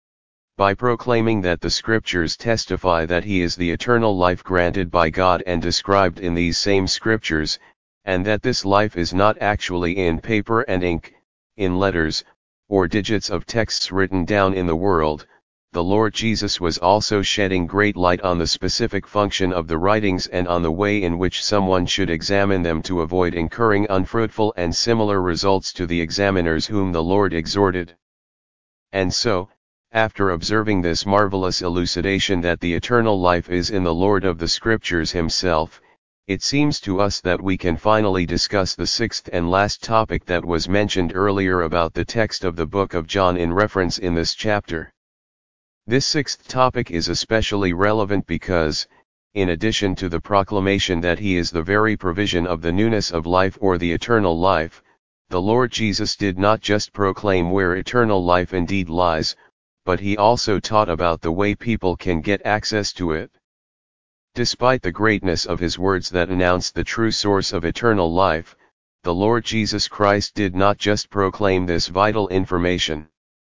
By proclaiming that the Scriptures testify that he is the eternal life granted by God and described in these same Scriptures, and that this life is not actually in paper and ink, in letters, or digits of texts written down in the world, the Lord Jesus was also shedding great light on the specific function of the writings and on the way in which someone should examine them to avoid incurring unfruitful and similar results to the examiners whom the Lord exhorted. And so, after observing this marvelous elucidation that the eternal life is in the Lord of the Scriptures himself, it seems to us that we can finally discuss the sixth and last topic that was mentioned earlier about the text of the book of John in reference in this chapter. This sixth topic is especially relevant because, in addition to the proclamation that he is the very provision of the newness of life or the eternal life, the Lord Jesus did not just proclaim where eternal life indeed lies, but he also taught about the way people can get access to it. Despite the greatness of his words that announced the true source of eternal life, the Lord Jesus Christ did not just proclaim this vital information.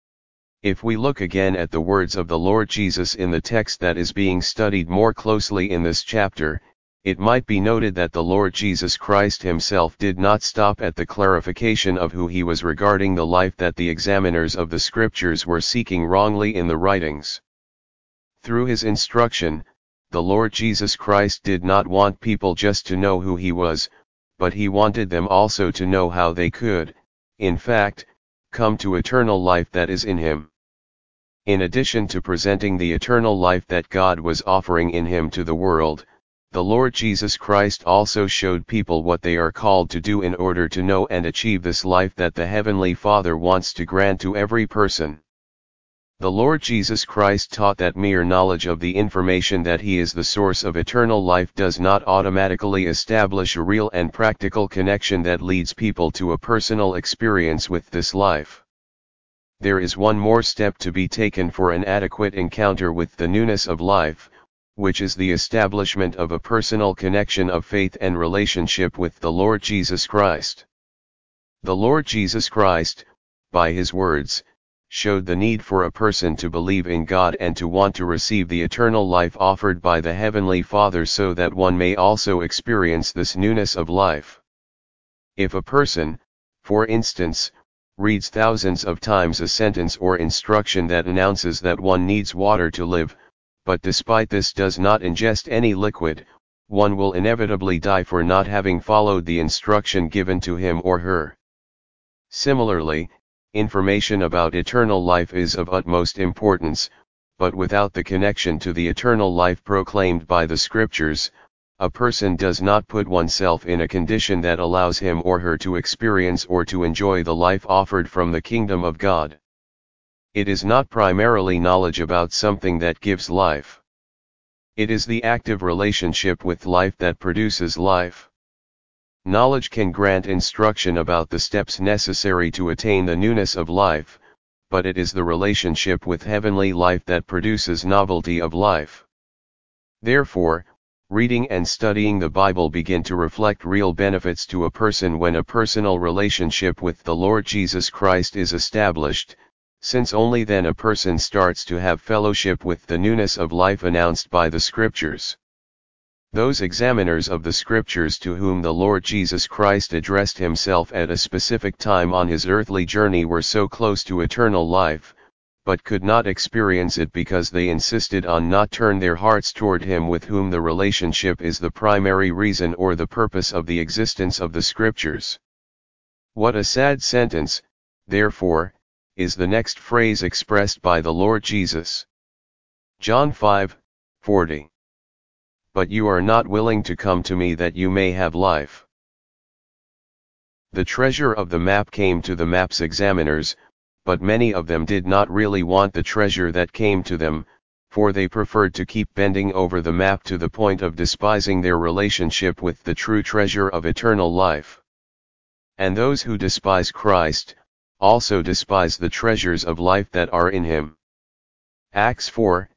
If we look again at the words of the Lord Jesus in the text that is being studied more closely in this chapter, it might be noted that the Lord Jesus Christ himself did not stop at the clarification of who he was regarding the life that the examiners of the Scriptures were seeking wrongly in the writings. Through his instruction, the Lord Jesus Christ did not want people just to know who he was, but he wanted them also to know how they could, in fact, come to eternal life that is in him. In addition to presenting the eternal life that God was offering in him to the world, the Lord Jesus Christ also showed people what they are called to do in order to know and achieve this life that the Heavenly Father wants to grant to every person. The Lord Jesus Christ taught that mere knowledge of the information that he is the source of eternal life does not automatically establish a real and practical connection that leads people to a personal experience with this life. There is one more step to be taken for an adequate encounter with the newness of life, which is the establishment of a personal connection of faith and relationship with the Lord Jesus Christ. The Lord Jesus Christ, by his words, showed the need for a person to believe in God and to want to receive the eternal life offered by the Heavenly Father so that one may also experience this newness of life. If a person, for instance, reads thousands of times a sentence or instruction that announces that one needs water to live, but despite this does not ingest any liquid, one will inevitably die for not having followed the instruction given to him or her. Similarly, information about eternal life is of utmost importance, but without the connection to the eternal life proclaimed by the Scriptures, a person does not put oneself in a condition that allows him or her to experience or to enjoy the life offered from the kingdom of God. It is not primarily knowledge about something that gives life. It is the active relationship with life that produces life. Knowledge can grant instruction about the steps necessary to attain the newness of life, but it is the relationship with heavenly life that produces novelty of life. Therefore, Reading and studying the Bible begin to reflect real benefits to a person when a personal relationship with the Lord Jesus Christ is established, since only then a person starts to have fellowship with the newness of life announced by the Scriptures. Those examiners of the Scriptures to whom the Lord Jesus Christ addressed himself at a specific time on his earthly journey were so close to eternal life, but could not experience it because they insisted on not turn their hearts toward him with whom the relationship is the primary reason or the purpose of the existence of the Scriptures. What a sad sentence, therefore, is the next phrase expressed by the Lord Jesus. John 5:40. But you are not willing to come to me that you may have life. The treasure of the map came to the map's examiners, but many of them did not really want the treasure that came to them, for they preferred to keep bending over the map to the point of despising their relationship with the true treasure of eternal life. And those who despise Christ, also despise the treasures of life that are in him. Acts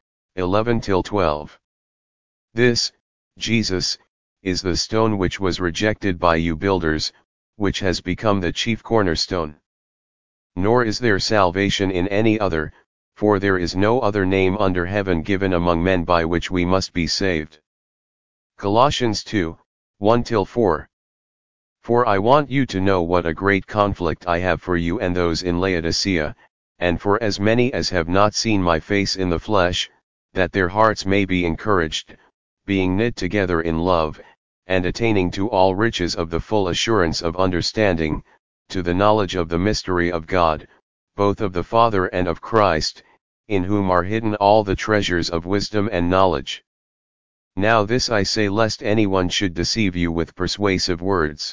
4:11-12. This, Jesus, is the stone which was rejected by you builders, which has become the chief cornerstone. Nor is there salvation in any other, for there is no other name under heaven given among men by which we must be saved. Colossians 2:1-4. For I want you to know what a great conflict I have for you and those in Laodicea, and for as many as have not seen my face in the flesh, that their hearts may be encouraged, being knit together in love, and attaining to all riches of the full assurance of understanding, to the knowledge of the mystery of God, both of the Father and of Christ, in whom are hidden all the treasures of wisdom and knowledge. Now this I say lest anyone should deceive you with persuasive words.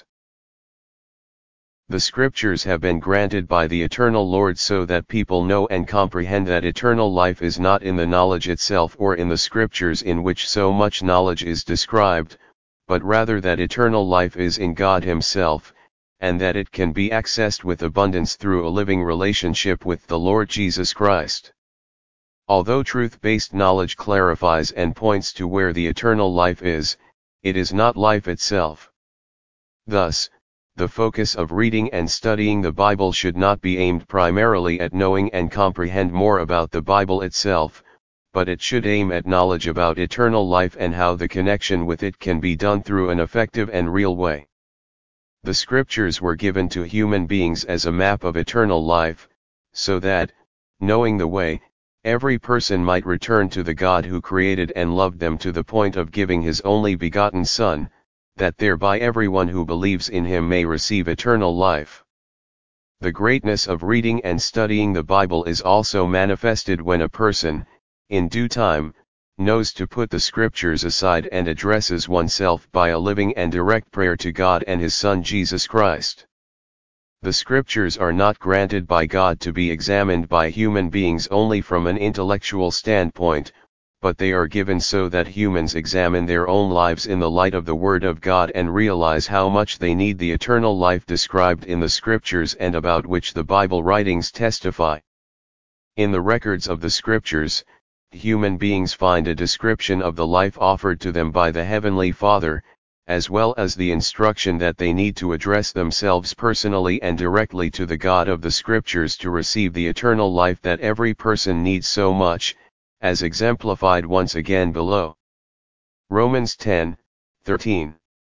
The Scriptures have been granted by the eternal Lord so that people know and comprehend that eternal life is not in the knowledge itself or in the Scriptures in which so much knowledge is described, but rather that eternal life is in God Himself, and that it can be accessed with abundance through a living relationship with the Lord Jesus Christ. Although truth-based knowledge clarifies and points to where the eternal life is, it is not life itself. Thus, the focus of reading and studying the Bible should not be aimed primarily at knowing and comprehend more about the Bible itself, but it should aim at knowledge about eternal life and how the connection with it can be done through an effective and real way. The Scriptures were given to human beings as a map of eternal life, so that, knowing the way, every person might return to the God who created and loved them to the point of giving His only begotten Son, that thereby everyone who believes in Him may receive eternal life. The greatness of reading and studying the Bible is also manifested when a person, in due time, knows to put the Scriptures aside and addresses oneself by a living and direct prayer to God and His Son Jesus Christ. The Scriptures are not granted by God to be examined by human beings only from an intellectual standpoint, but they are given so that humans examine their own lives in the light of the Word of God and realize how much they need the eternal life described in the Scriptures and about which the Bible writings testify. In the records of the Scriptures, human beings find a description of the life offered to them by the Heavenly Father, as well as the instruction that they need to address themselves personally and directly to the God of the Scriptures to receive the eternal life that every person needs so much, as exemplified once again below. Romans 10:13.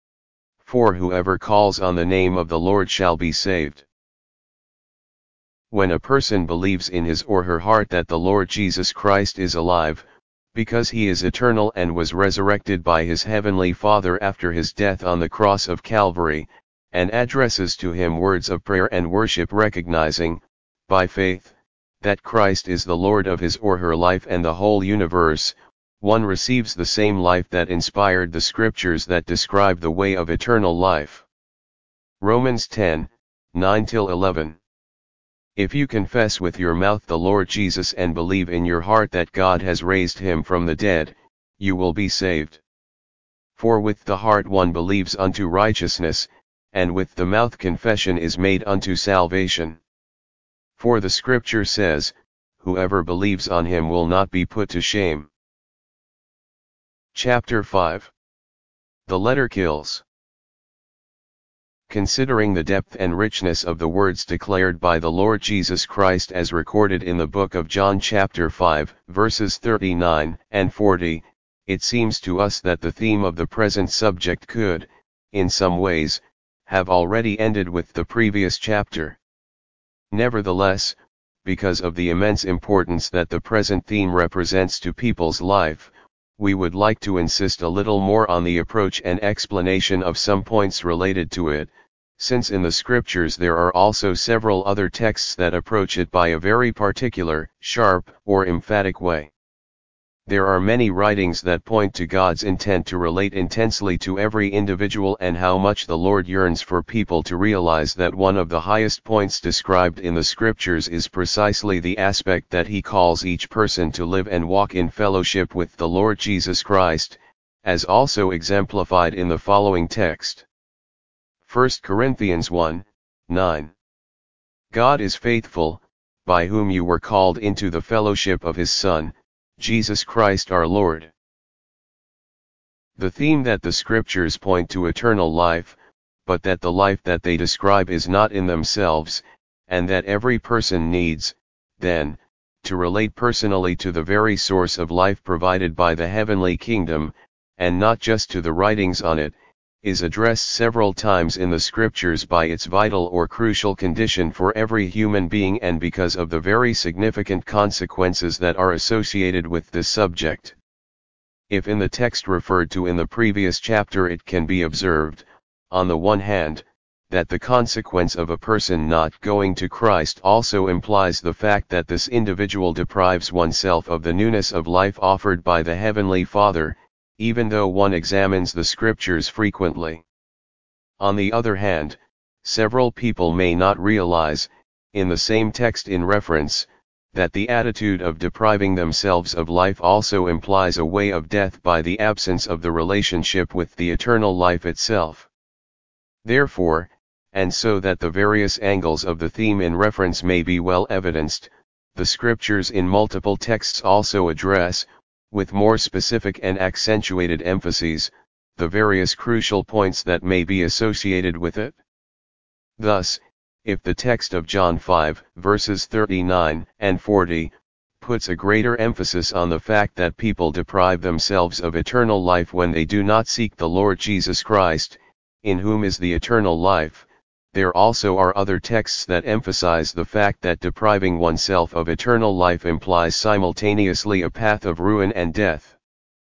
For whoever calls on the name of the Lord shall be saved. When a person believes in his or her heart that the Lord Jesus Christ is alive, because He is eternal and was resurrected by His Heavenly Father after His death on the cross of Calvary, and addresses to Him words of prayer and worship recognizing, by faith, that Christ is the Lord of his or her life and the whole universe, one receives the same life that inspired the Scriptures that describe the way of eternal life. Romans 10:9-11. If you confess with your mouth the Lord Jesus and believe in your heart that God has raised Him from the dead, you will be saved. For with the heart one believes unto righteousness, and with the mouth confession is made unto salvation. For the Scripture says, whoever believes on Him will not be put to shame. Chapter 5 The letter kills. Considering the depth and richness of the words declared by the Lord Jesus Christ as recorded in the book of John chapter 5, verses 39 and 40, it seems to us that the theme of the present subject could, in some ways, have already ended with the previous chapter. Nevertheless, because of the immense importance that the present theme represents to people's life, we would like to insist a little more on the approach and explanation of some points related to it, since in the scriptures there are also several other texts that approach it by a very particular, sharp, or emphatic way. There are many writings that point to God's intent to relate intensely to every individual and how much the Lord yearns for people to realize that one of the highest points described in the scriptures is precisely the aspect that He calls each person to live and walk in fellowship with the Lord Jesus Christ, as also exemplified in the following text. 1 Corinthians 1:9. God is faithful, by whom you were called into the fellowship of His Son, Jesus Christ our Lord. The theme that the scriptures point to eternal life, but that the life that they describe is not in themselves, and that every person needs, then, to relate personally to the very source of life provided by the heavenly kingdom, and not just to the writings on it, is addressed several times in the scriptures by its vital or crucial condition for every human being and because of the very significant consequences that are associated with this subject. If in the text referred to in the previous chapter it can be observed, on the one hand, that the consequence of a person not going to Christ also implies the fact that this individual deprives oneself of the newness of life offered by the Heavenly Father, even though one examines the scriptures frequently. On the other hand, several people may not realize, in the same text in reference, that the attitude of depriving themselves of life also implies a way of death by the absence of the relationship with the eternal life itself. Therefore, and so that the various angles of the theme in reference may be well evidenced, the scriptures in multiple texts also address, with more specific and accentuated emphases, the various crucial points that may be associated with it. Thus, if the text of John 5, verses 39 and 40, puts a greater emphasis on the fact that people deprive themselves of eternal life when they do not seek the Lord Jesus Christ, in whom is the eternal life, there also are other texts that emphasize the fact that depriving oneself of eternal life implies simultaneously a path of ruin and death.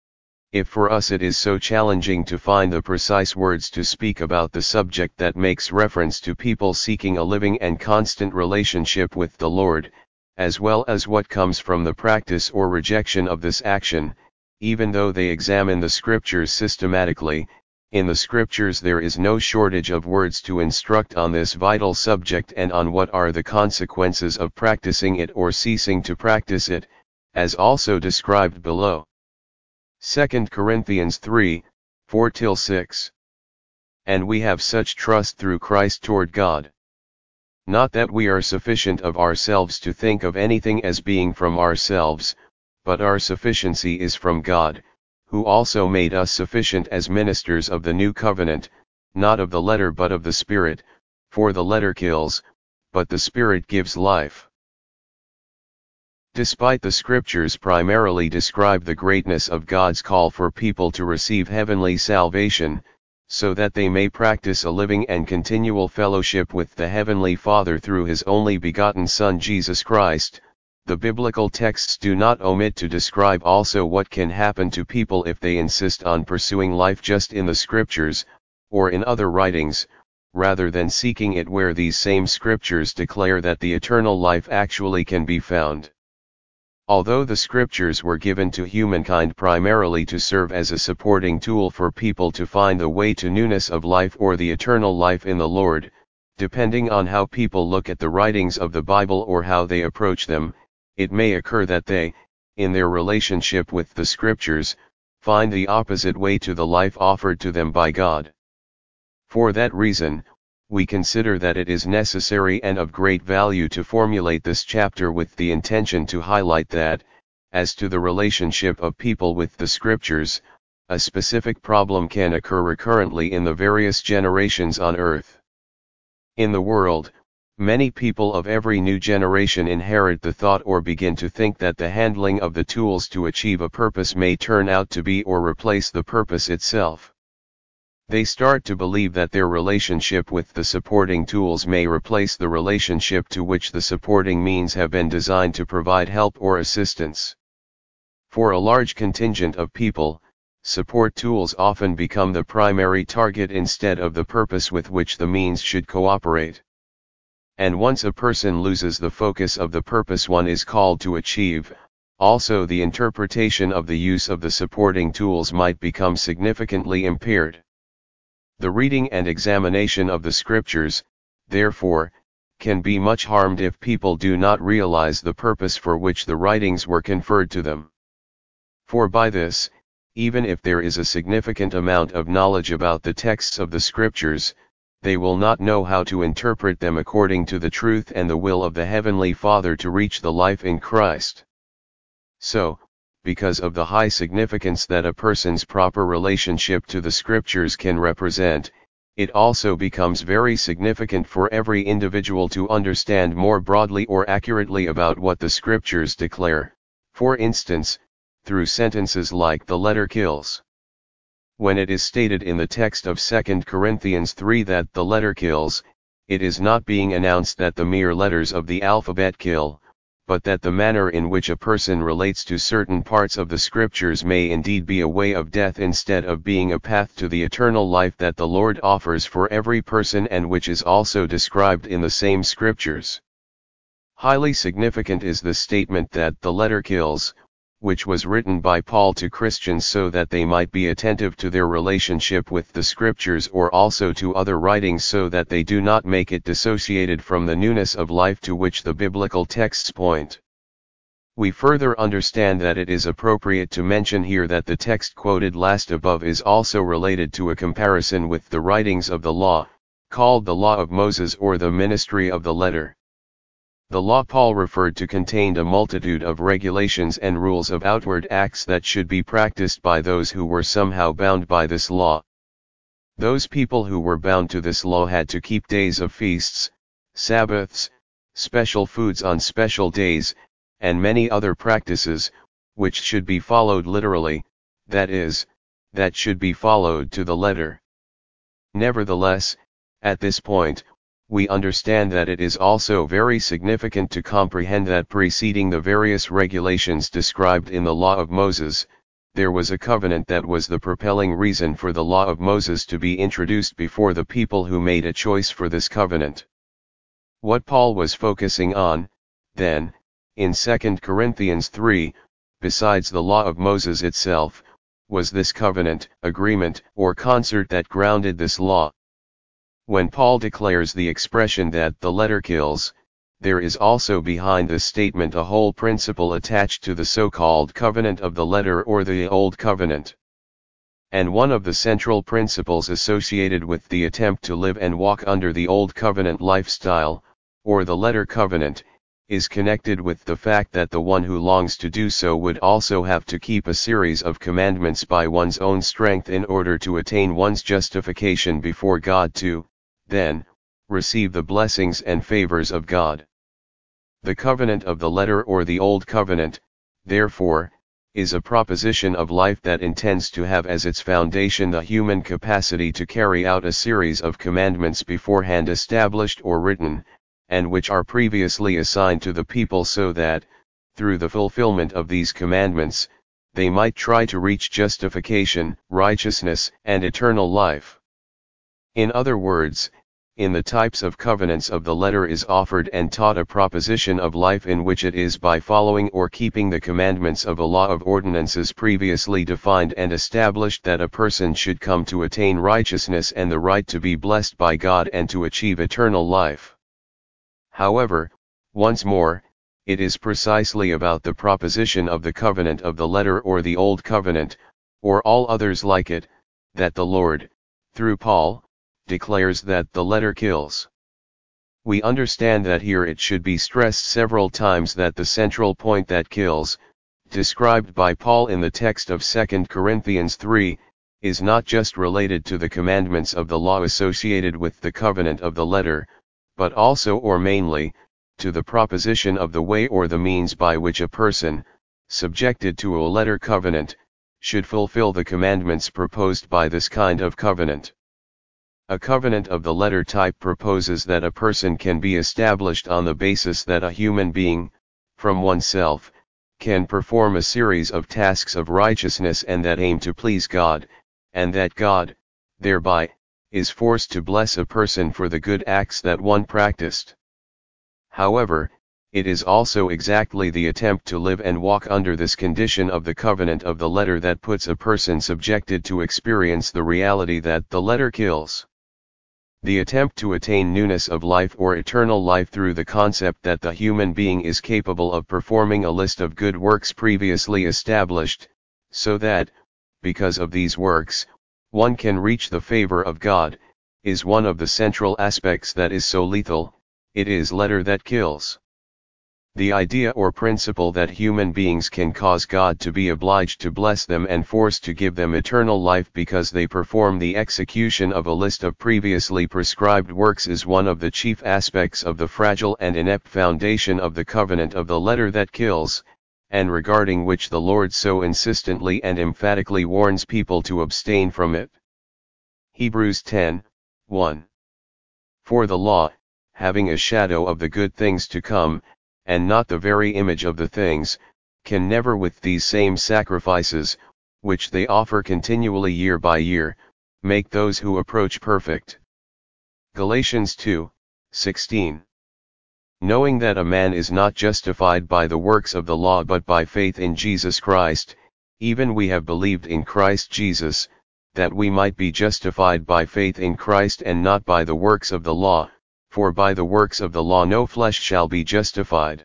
If for us it is so challenging to find the precise words to speak about the subject that makes reference to people seeking a living and constant relationship with the Lord, as well as what comes from the practice or rejection of this action, even though they examine the scriptures systematically, in the scriptures there is no shortage of words to instruct on this vital subject and on what are the consequences of practicing it or ceasing to practice it, as also described below. 2 Corinthians 3, 4-6. And we have such trust through Christ toward God. Not that we are sufficient of ourselves to think of anything as being from ourselves, but our sufficiency is from God, who also made us sufficient as ministers of the new covenant, not of the letter but of the Spirit, for the letter kills, but the Spirit gives life. Despite the scriptures primarily describe the greatness of God's call for people to receive heavenly salvation, so that they may practice a living and continual fellowship with the Heavenly Father through His only begotten Son Jesus Christ, the biblical texts do not omit to describe also what can happen to people if they insist on pursuing life just in the scriptures, or in other writings, rather than seeking it where these same scriptures declare that the eternal life actually can be found. Although the scriptures were given to humankind primarily to serve as a supporting tool for people to find the way to newness of life or the eternal life in the Lord, depending on how people look at the writings of the Bible or how they approach them, it may occur that they, in their relationship with the scriptures, find the opposite way to the life offered to them by God. For that reason, we consider that it is necessary and of great value to formulate this chapter with the intention to highlight that, as to the relationship of people with the scriptures, a specific problem can occur recurrently in the various generations on earth. In the world, many people of every new generation inherit the thought or begin to think that the handling of the tools to achieve a purpose may turn out to be or replace the purpose itself. They start to believe that their relationship with the supporting tools may replace the relationship to which the supporting means have been designed to provide help or assistance. For a large contingent of people, support tools often become the primary target instead of the purpose with which the means should cooperate. And once a person loses the focus of the purpose one is called to achieve, also the interpretation of the use of the supporting tools might become significantly impaired. The reading and examination of the scriptures, therefore, can be much harmed if people do not realize the purpose for which the writings were conferred to them. For by this, even if there is a significant amount of knowledge about the texts of the scriptures, they will not know how to interpret them according to the truth and the will of the Heavenly Father to reach the life in Christ. So, because of the high significance that a person's proper relationship to the scriptures can represent, it also becomes very significant for every individual to understand more broadly or accurately about what the scriptures declare, for instance, through sentences like "the letter kills." When it is stated in the text of 2 Corinthians 3 that the letter kills, it is not being announced that the mere letters of the alphabet kill, but that the manner in which a person relates to certain parts of the scriptures may indeed be a way of death instead of being a path to the eternal life that the Lord offers for every person and which is also described in the same scriptures. Highly significant is the statement that the letter kills, which was written by Paul to Christians so that they might be attentive to their relationship with the scriptures or also to other writings so that they do not make it dissociated from the newness of life to which the biblical texts point. We further understand that it is appropriate to mention here that the text quoted last above is also related to a comparison with the writings of the law, called the Law of Moses or the Ministry of the Letter. The law Paul referred to contained a multitude of regulations and rules of outward acts that should be practiced by those who were somehow bound by this law. Those people who were bound to this law had to keep days of feasts, Sabbaths, special foods on special days, and many other practices, which should be followed literally, that is, that should be followed to the letter. Nevertheless, at this point, we understand that it is also very significant to comprehend that preceding the various regulations described in the Law of Moses, there was a covenant that was the propelling reason for the Law of Moses to be introduced before the people who made a choice for this covenant. What Paul was focusing on, then, in 2 Corinthians 3, besides the Law of Moses itself, was this covenant, agreement, or concert that grounded this law. When Paul declares the expression that the letter kills, there is also behind this statement a whole principle attached to the so-called covenant of the letter or the Old Covenant. And one of the central principles associated with the attempt to live and walk under the Old Covenant lifestyle, or the letter covenant, is connected with the fact that the one who longs to do so would also have to keep a series of commandments by one's own strength in order to attain one's justification before God to, then, receive the blessings and favors of God. The covenant of the letter or the Old Covenant, therefore, is a proposition of life that intends to have as its foundation the human capacity to carry out a series of commandments beforehand established or written, and which are previously assigned to the people so that, through the fulfillment of these commandments, they might try to reach justification, righteousness, and eternal life. In other words, in the types of covenants of the letter is offered and taught a proposition of life in which it is by following or keeping the commandments of a law of ordinances previously defined and established that a person should come to attain righteousness and the right to be blessed by God and to achieve eternal life. However, once more, it is precisely about the proposition of the covenant of the letter or the Old Covenant, or all others like it, that the Lord, through Paul, declares that the letter kills. We understand that here it should be stressed several times that the central point that kills, described by Paul in the text of 2 Corinthians 3, is not just related to the commandments of the law associated with the covenant of the letter, but also or mainly, to the proposition of the way or the means by which a person, subjected to a letter covenant, should fulfill the commandments proposed by this kind of covenant. A covenant of the letter type proposes that a person can be established on the basis that a human being, from oneself, can perform a series of tasks of righteousness and that aim to please God, and that God, thereby, is forced to bless a person for the good acts that one practiced. However, it is also exactly the attempt to live and walk under this condition of the covenant of the letter that puts a person subjected to experience the reality that the letter kills. The attempt to attain newness of life or eternal life through the concept that the human being is capable of performing a list of good works previously established, so that, because of these works, one can reach the favor of God, is one of the central aspects that is so lethal. It is letter that kills. The idea or principle that human beings can cause God to be obliged to bless them and forced to give them eternal life because they perform the execution of a list of previously prescribed works is one of the chief aspects of the fragile and inept foundation of the covenant of the letter that kills, and regarding which the Lord so insistently and emphatically warns people to abstain from it. Hebrews 10:1. For the law, having a shadow of the good things to come, and not the very image of the things, can never with these same sacrifices, which they offer continually year by year, make those who approach perfect. Galatians 2:16. Knowing that a man is not justified by the works of the law but by faith in Jesus Christ, even we have believed in Christ Jesus, that we might be justified by faith in Christ and not by the works of the law, for by the works of the law no flesh shall be justified.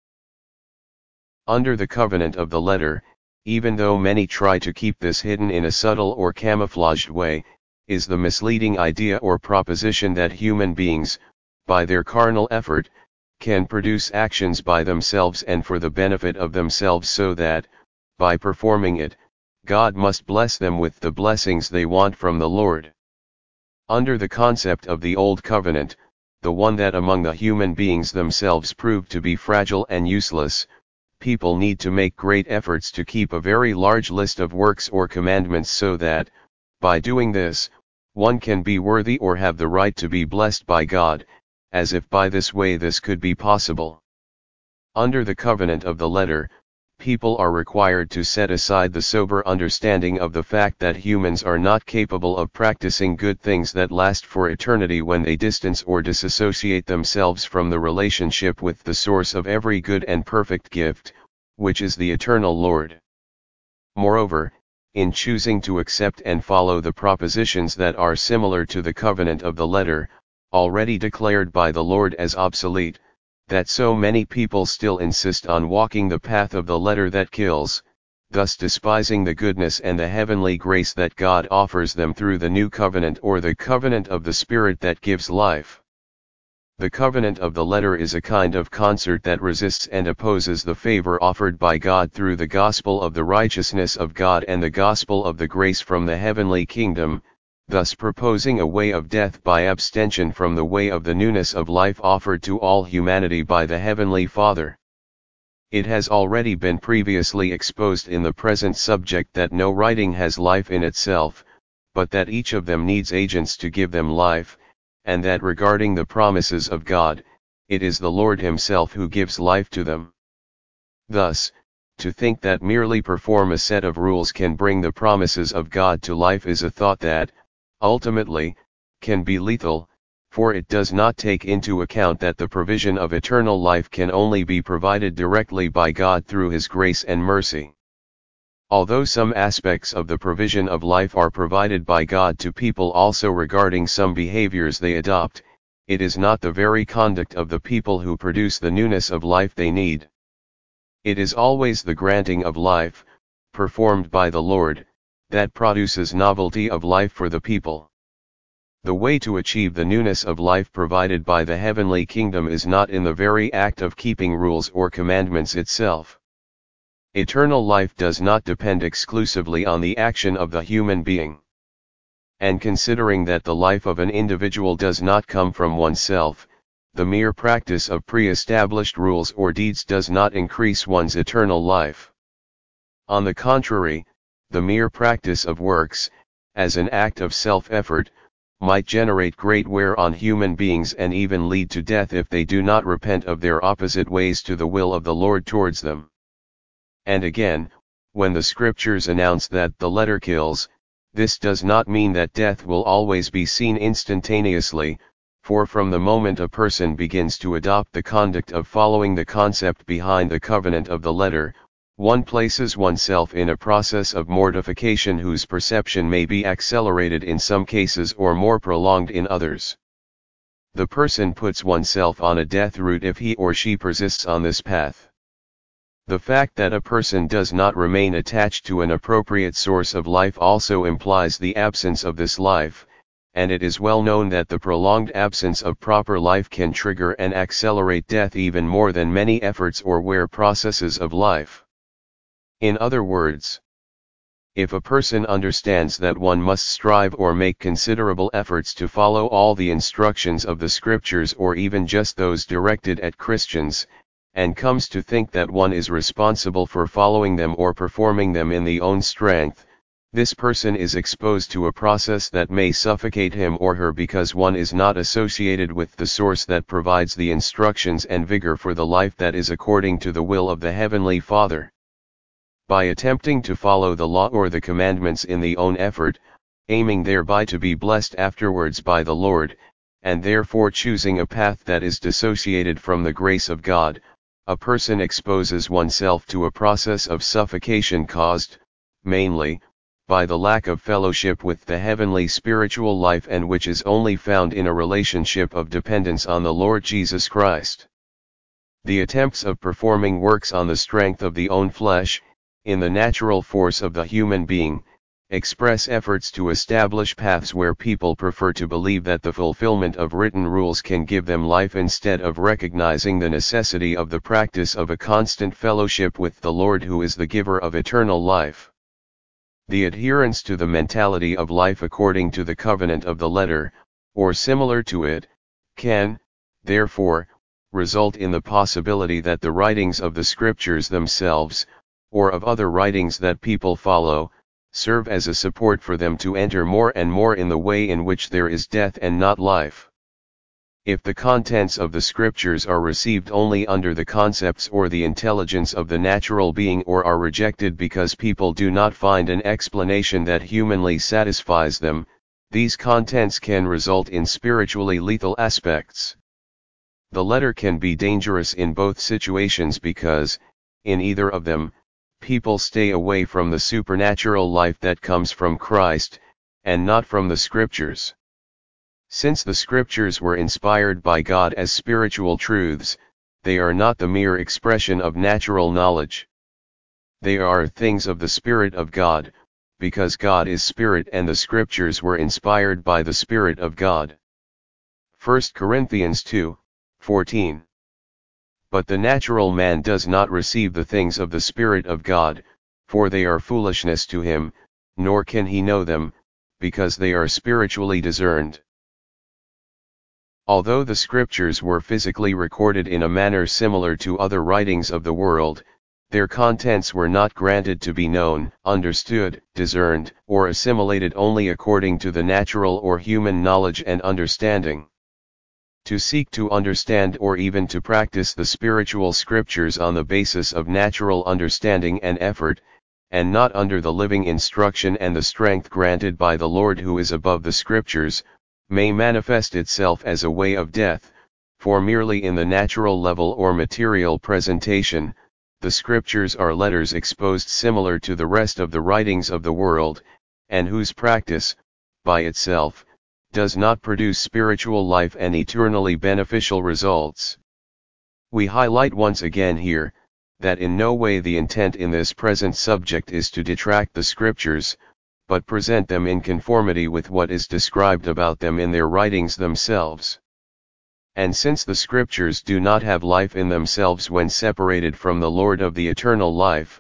Under the covenant of the letter, even though many try to keep this hidden in a subtle or camouflaged way, is the misleading idea or proposition that human beings, by their carnal effort, can produce actions by themselves and for the benefit of themselves so that, by performing it, God must bless them with the blessings they want from the Lord. Under the concept of the Old Covenant, the one that among the human beings themselves proved to be fragile and useless, people need to make great efforts to keep a very large list of works or commandments so that, by doing this, one can be worthy or have the right to be blessed by God, as if by this way this could be possible. Under the covenant of the letter, people are required to set aside the sober understanding of the fact that humans are not capable of practicing good things that last for eternity when they distance or disassociate themselves from the relationship with the source of every good and perfect gift, which is the eternal Lord. Moreover, in choosing to accept and follow the propositions that are similar to the covenant of the letter, already declared by the Lord as obsolete, that so many people still insist on walking the path of the letter that kills, thus despising the goodness and the heavenly grace that God offers them through the new covenant or the covenant of the Spirit that gives life. The covenant of the letter is a kind of concert that resists and opposes the favor offered by God through the gospel of the righteousness of God and the gospel of the grace from the heavenly kingdom, thus proposing a way of death by abstention from the way of the newness of life offered to all humanity by the Heavenly Father. It has already been previously exposed in the present subject that no writing has life in itself, but that each of them needs agents to give them life, and that regarding the promises of God, it is the Lord Himself who gives life to them. Thus, to think that merely perform a set of rules can bring the promises of God to life is a thought that, ultimately, can be lethal, for it does not take into account that the provision of eternal life can only be provided directly by God through His grace and mercy. Although some aspects of the provision of life are provided by God to people also regarding some behaviors they adopt, it is not the very conduct of the people who produce the newness of life they need. It is always the granting of life, performed by the Lord, that produces novelty of life for the people. The way to achieve the newness of life provided by the heavenly kingdom is not in the very act of keeping rules or commandments itself. Eternal life does not depend exclusively on the action of the human being. And considering that the life of an individual does not come from oneself, the mere practice of pre-established rules or deeds does not increase one's eternal life. On the contrary, the mere practice of works, as an act of self-effort, might generate great wear on human beings and even lead to death if they do not repent of their opposite ways to the will of the Lord towards them. And again, when the scriptures announce that the letter kills, this does not mean that death will always be seen instantaneously, for from the moment a person begins to adopt the conduct of following the concept behind the covenant of the letter, one places oneself in a process of mortification whose perception may be accelerated in some cases or more prolonged in others. The person puts oneself on a death route if he or she persists on this path. The fact that a person does not remain attached to an appropriate source of life also implies the absence of this life, and it is well known that the prolonged absence of proper life can trigger and accelerate death even more than many efforts or wear processes of life. In other words, if a person understands that one must strive or make considerable efforts to follow all the instructions of the scriptures or even just those directed at Christians, and comes to think that one is responsible for following them or performing them in the own strength, this person is exposed to a process that may suffocate him or her because one is not associated with the source that provides the instructions and vigor for the life that is according to the will of the Heavenly Father. By attempting to follow the law or the commandments in the own effort, aiming thereby to be blessed afterwards by the Lord, and therefore choosing a path that is dissociated from the grace of God, a person exposes oneself to a process of suffocation caused, mainly, by the lack of fellowship with the heavenly spiritual life and which is only found in a relationship of dependence on the Lord Jesus Christ. The attempts of performing works on the strength of the own flesh, in the natural force of the human being, express efforts to establish paths where people prefer to believe that the fulfillment of written rules can give them life instead of recognizing the necessity of the practice of a constant fellowship with the Lord who is the giver of eternal life. The adherence to the mentality of life according to the covenant of the letter, or similar to it, can, therefore, result in the possibility that the writings of the scriptures themselves, or of other writings that people follow, serve as a support for them to enter more and more in the way in which there is death and not life. If the contents of the scriptures are received only under the concepts or the intelligence of the natural being or are rejected because people do not find an explanation that humanly satisfies them, these contents can result in spiritually lethal aspects. The letter can be dangerous in both situations because, in either of them, people stay away from the supernatural life that comes from Christ, and not from the scriptures. Since the scriptures were inspired by God as spiritual truths, they are not the mere expression of natural knowledge. They are things of the Spirit of God, because God is Spirit and the scriptures were inspired by the Spirit of God. 1 Corinthians 2:14. But the natural man does not receive the things of the Spirit of God, for they are foolishness to him, nor can he know them, because they are spiritually discerned. Although the scriptures were physically recorded in a manner similar to other writings of the world, their contents were not granted to be known, understood, discerned, or assimilated only according to the natural or human knowledge and understanding. To seek to understand or even to practice the spiritual scriptures on the basis of natural understanding and effort, and not under the living instruction and the strength granted by the Lord who is above the scriptures, may manifest itself as a way of death, for merely in the natural level or material presentation, the scriptures are letters exposed similar to the rest of the writings of the world, and whose practice, by itself, does not produce spiritual life and eternally beneficial results. We highlight once again here, that in no way the intent in this present subject is to detract the scriptures, but present them in conformity with what is described about them in their writings themselves. And since the scriptures do not have life in themselves when separated from the Lord of the eternal life,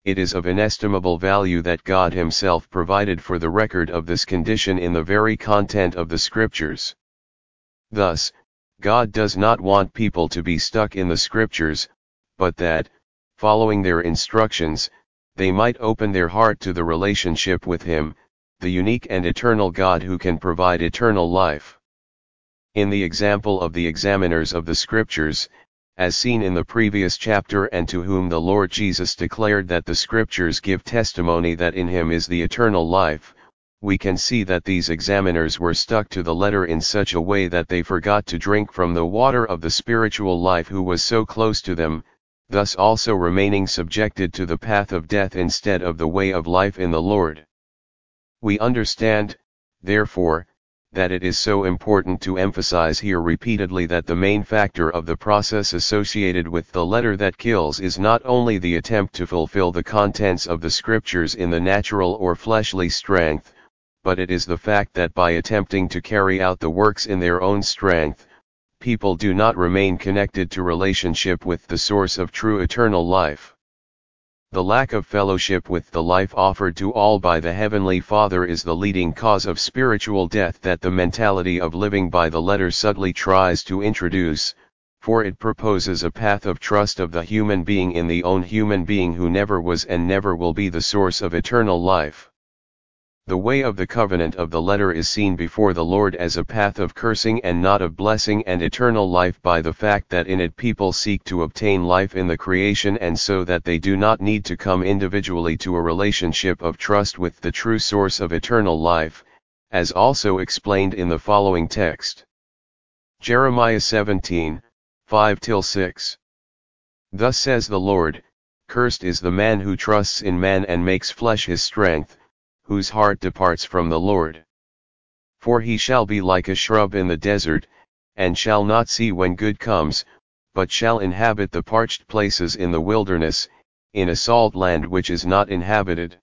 it is of inestimable value that God Himself provided for the record of this condition in the very content of the Scriptures. Thus, God does not want people to be stuck in the Scriptures, but that, following their instructions, they might open their heart to the relationship with Him, the unique and eternal God who can provide eternal life. In the example of the examiners of the Scriptures, as seen in the previous chapter, and to whom the Lord Jesus declared that the Scriptures give testimony that in Him is the eternal life, we can see that these examiners were stuck to the letter in such a way that they forgot to drink from the water of the spiritual life who was so close to them, thus also remaining subjected to the path of death instead of the way of life in the Lord. We understand, therefore, that it is so important to emphasize here repeatedly that the main factor of the process associated with the letter that kills is not only the attempt to fulfill the contents of the Scriptures in the natural or fleshly strength, but it is the fact that by attempting to carry out the works in their own strength, people do not remain connected to relationship with the source of true eternal life. The lack of fellowship with the life offered to all by the Heavenly Father is the leading cause of spiritual death that the mentality of living by the letter subtly tries to introduce, for it proposes a path of trust of the human being in the own human being who never was and never will be the source of eternal life. The way of the covenant of the letter is seen before the Lord as a path of cursing and not of blessing and eternal life by the fact that in it people seek to obtain life in the creation, and so that they do not need to come individually to a relationship of trust with the true source of eternal life, as also explained in the following text. Jeremiah 17, 5-6. Thus says the Lord, cursed is the man who trusts in man and makes flesh his strength, whose heart departs from the Lord. For he shall be like a shrub in the desert, and shall not see when good comes, but shall inhabit the parched places in the wilderness, in a salt land which is not inhabited.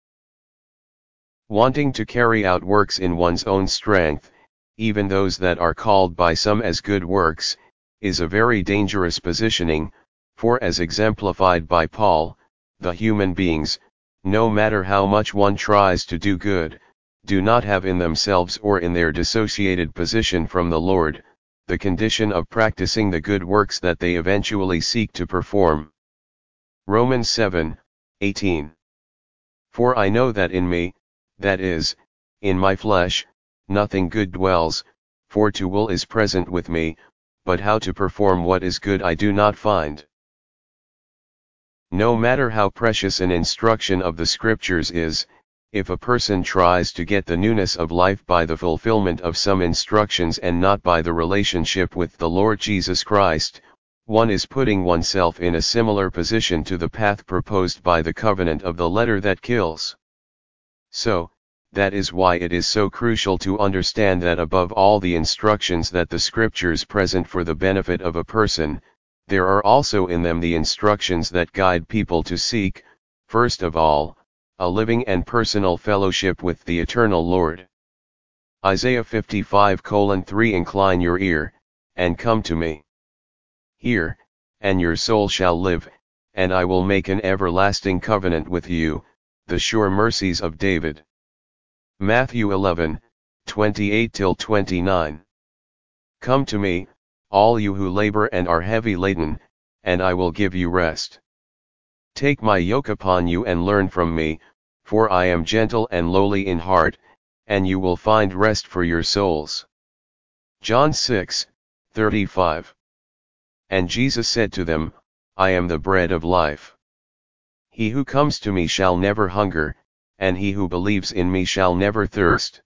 Wanting to carry out works in one's own strength, even those that are called by some as good works, is a very dangerous positioning, for as exemplified by Paul, the human beings, no matter how much one tries to do good, do not have in themselves or in their dissociated position from the Lord, the condition of practicing the good works that they eventually seek to perform. Romans 7, 18. For I know that in me, that is, in my flesh, nothing good dwells, for to will is present with me, but how to perform what is good I do not find. No matter how precious an instruction of the Scriptures is, if a person tries to get the newness of life by the fulfillment of some instructions and not by the relationship with the Lord Jesus Christ, one is putting oneself in a similar position to the path proposed by the covenant of the letter that kills. So, that is why it is so crucial to understand that above all the instructions that the Scriptures present for the benefit of a person, there are also in them the instructions that guide people to seek, first of all, a living and personal fellowship with the eternal Lord. Isaiah 55:3 Incline your ear, and come to me. Hear, and your soul shall live, and I will make an everlasting covenant with you, the sure mercies of David. Matthew 11:28-29. Come to me, all you who labor and are heavy laden, and I will give you rest. Take my yoke upon you and learn from me, for I am gentle and lowly in heart, and you will find rest for your souls. John 6:35. And Jesus said to them, I am the bread of life. He who comes to me shall never hunger, and he who believes in me shall never thirst.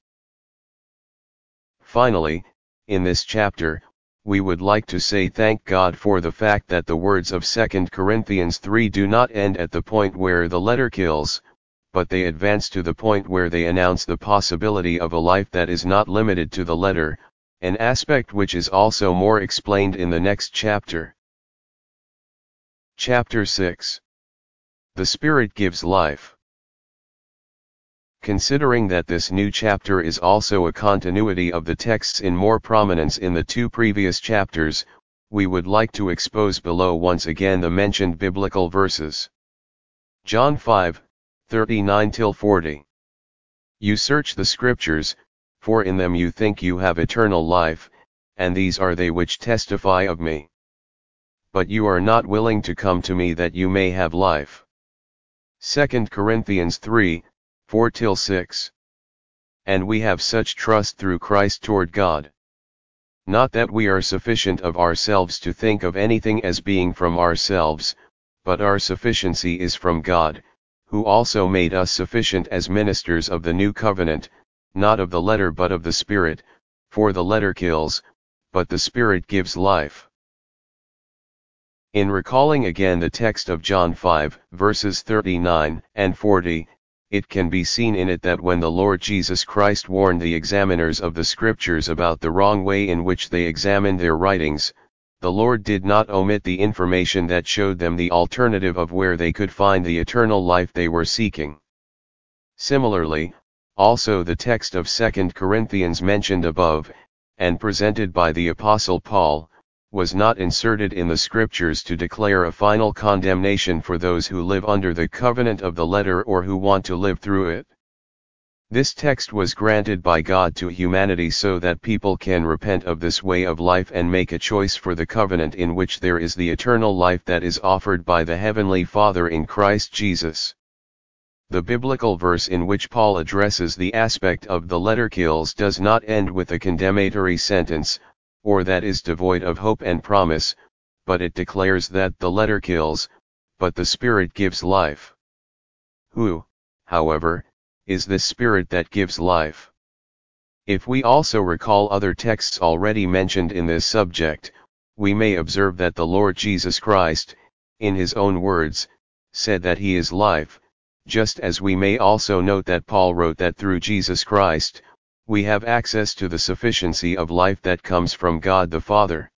Finally, in this chapter, we would like to say thank God for the fact that the words of 2 Corinthians 3 do not end at the point where the letter kills, but they advance to the point where they announce the possibility of a life that is not limited to the letter, an aspect which is also more explained in the next chapter. Chapter 6. The Spirit gives life. Considering that this new chapter is also a continuity of the texts in more prominence in the two previous chapters, we would like to expose below once again the mentioned biblical verses. John 5:39-40. You search the scriptures, for in them you think you have eternal life, and these are they which testify of me. But you are not willing to come to me that you may have life. 2 Corinthians 3:4-6. And we have such trust through Christ toward God. Not that we are sufficient of ourselves to think of anything as being from ourselves, but our sufficiency is from God, who also made us sufficient as ministers of the new covenant, not of the letter but of the Spirit, for the letter kills, but the Spirit gives life. In recalling again the text of John 5, verses 39 and 40, it can be seen in it that when the Lord Jesus Christ warned the examiners of the Scriptures about the wrong way in which they examined their writings, the Lord did not omit the information that showed them the alternative of where they could find the eternal life they were seeking. Similarly, also the text of 2 Corinthians mentioned above, and presented by the Apostle Paul, was not inserted in the Scriptures to declare a final condemnation for those who live under the covenant of the letter or who want to live through it. This text was granted by God to humanity so that people can repent of this way of life and make a choice for the covenant in which there is the eternal life that is offered by the Heavenly Father in Christ Jesus. The biblical verse in which Paul addresses the aspect of the letter kills does not end with a condemnatory sentence, or that is devoid of hope and promise, but it declares that the letter kills, but the Spirit gives life. Who, however, is this Spirit that gives life? If we also recall other texts already mentioned in this subject, we may observe that the Lord Jesus Christ, in his own words, said that he is life, just as we may also note that Paul wrote that through Jesus Christ, we have access to the sufficiency of life that comes from God the Father.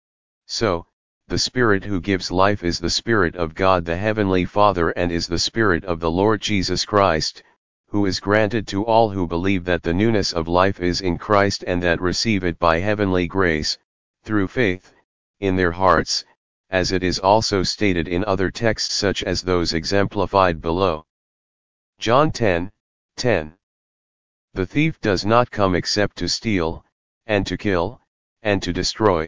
So, the Spirit who gives life is the Spirit of God the Heavenly Father and is the Spirit of the Lord Jesus Christ, who is granted to all who believe that the newness of life is in Christ and that receive it by heavenly grace, through faith, in their hearts, as it is also stated in other texts such as those exemplified below. John 10:10. The thief does not come except to steal, and to kill, and to destroy.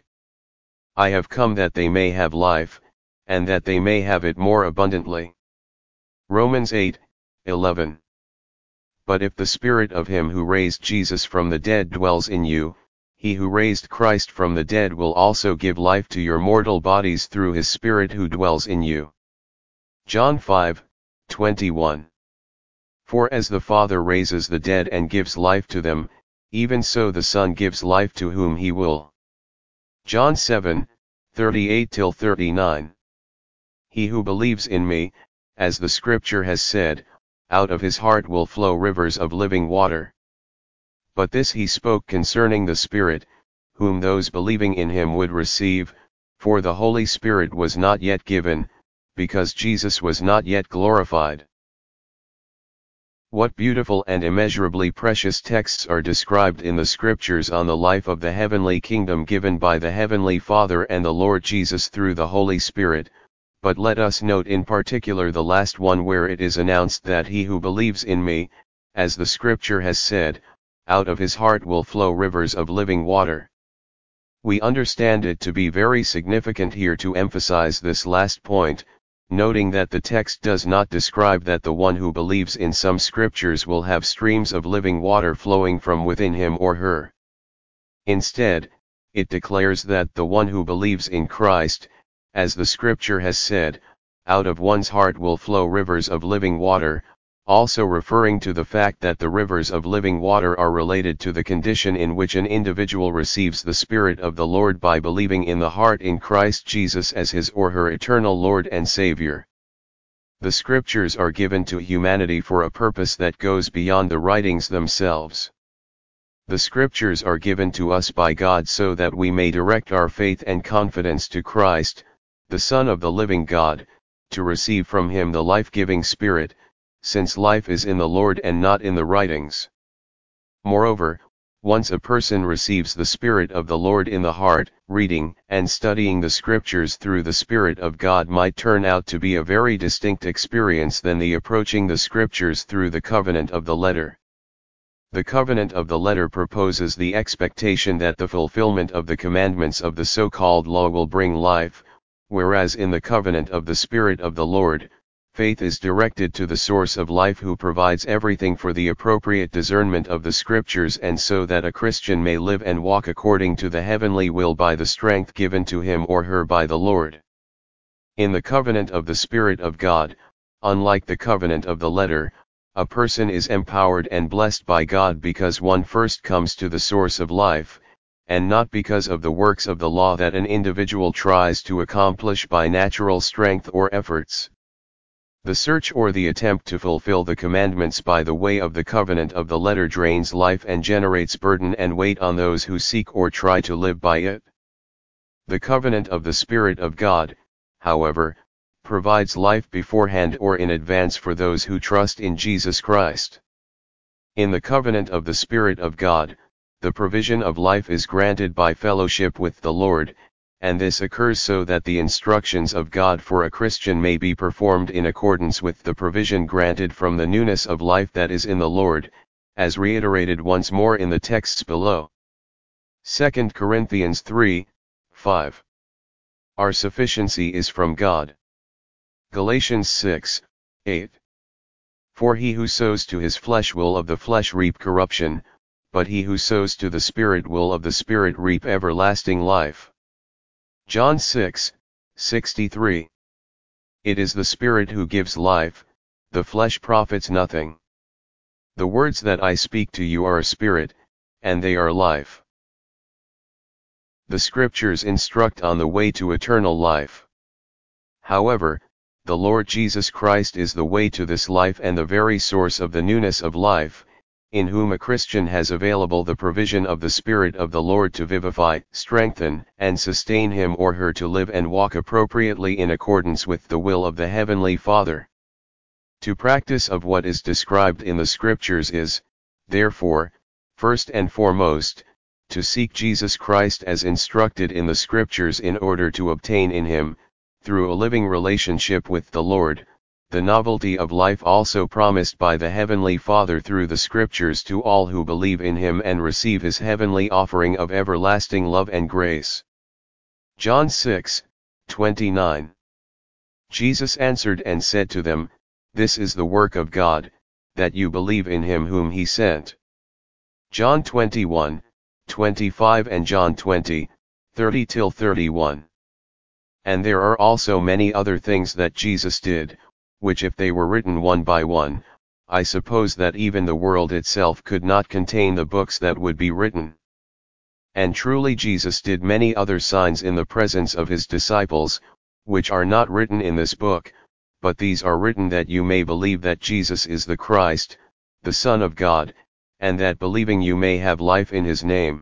I have come that they may have life, and that they may have it more abundantly. Romans 8:11. But if the Spirit of him who raised Jesus from the dead dwells in you, he who raised Christ from the dead will also give life to your mortal bodies through his Spirit who dwells in you. John 5:21. For as the Father raises the dead and gives life to them, even so the Son gives life to whom he will. John 7:38-39. He who believes in me, as the Scripture has said, out of his heart will flow rivers of living water. But this he spoke concerning the Spirit, whom those believing in him would receive, for the Holy Spirit was not yet given, because Jesus was not yet glorified. What beautiful and immeasurably precious texts are described in the Scriptures on the life of the heavenly kingdom given by the Heavenly Father and the Lord Jesus through the Holy Spirit, but let us note in particular the last one where it is announced that he who believes in me, as the Scripture has said, out of his heart will flow rivers of living water. We understand it to be very significant here to emphasize this last point, noting that the text does not describe that the one who believes in some Scriptures will have streams of living water flowing from within him or her. Instead, it declares that the one who believes in Christ, as the Scripture has said, out of one's heart will flow rivers of living water, also referring to the fact that the rivers of living water are related to the condition in which an individual receives the Spirit of the Lord by believing in the heart in Christ Jesus as his or her eternal Lord and Savior. The Scriptures are given to humanity for a purpose that goes beyond the writings themselves. The Scriptures are given to us by God so that we may direct our faith and confidence to Christ, the Son of the living God, to receive from him the life-giving Spirit, since life is in the Lord and not in the writings. Moreover, Once a person receives the Spirit of the Lord in the heart, reading and studying the Scriptures through the Spirit of God might turn out to be a very distinct experience than the approaching the Scriptures through the covenant of the letter. The covenant of the letter proposes the expectation that the fulfillment of the commandments of the so-called law will bring life, whereas in the covenant of the Spirit of the Lord, faith is directed to the source of life who provides everything for the appropriate discernment of the Scriptures, and so that a Christian may live and walk according to the heavenly will by the strength given to him or her by the Lord. In the covenant of the Spirit of God, unlike the covenant of the letter, a person is empowered and blessed by God because one first comes to the source of life, and not because of the works of the law that an individual tries to accomplish by natural strength or efforts. The search or the attempt to fulfill the commandments by the way of the covenant of the letter drains life and generates burden and weight on those who seek or try to live by it. The covenant of the Spirit of God, however, provides life beforehand or in advance for those who trust in Jesus Christ. In the covenant of the Spirit of God, the provision of life is granted by fellowship with the Lord, and this occurs so that the instructions of God for a Christian may be performed in accordance with the provision granted from the newness of life that is in the Lord, as reiterated once more in the texts below. 2 Corinthians 3:5. Our sufficiency is from God. Galatians 6:8. For he who sows to his flesh will of the flesh reap corruption, but he who sows to the Spirit will of the Spirit reap everlasting life. John 6:63. It is the Spirit who gives life, the flesh profits nothing. The words that I speak to you are a spirit, and they are life. The Scriptures instruct on the way to eternal life. However, the Lord Jesus Christ is the way to this life and the very source of the newness of life, in whom a Christian has available the provision of the Spirit of the Lord to vivify, strengthen, and sustain him or her to live and walk appropriately in accordance with the will of the Heavenly Father. To practice of what is described in the Scriptures is, therefore, first and foremost, to seek Jesus Christ as instructed in the Scriptures in order to obtain in Him, through a living relationship with the Lord, the novelty of life also promised by the Heavenly Father through the Scriptures to all who believe in Him and receive His heavenly offering of everlasting love and grace. John 6:29. Jesus answered and said to them, This is the work of God, that you believe in Him whom He sent. John 21:25 and John 20:30-31. And there are also many other things that Jesus did, which if they were written one by one, I suppose that even the world itself could not contain the books that would be written. And truly Jesus did many other signs in the presence of His disciples, which are not written in this book, but these are written that you may believe that Jesus is the Christ, the Son of God, and that believing you may have life in His name.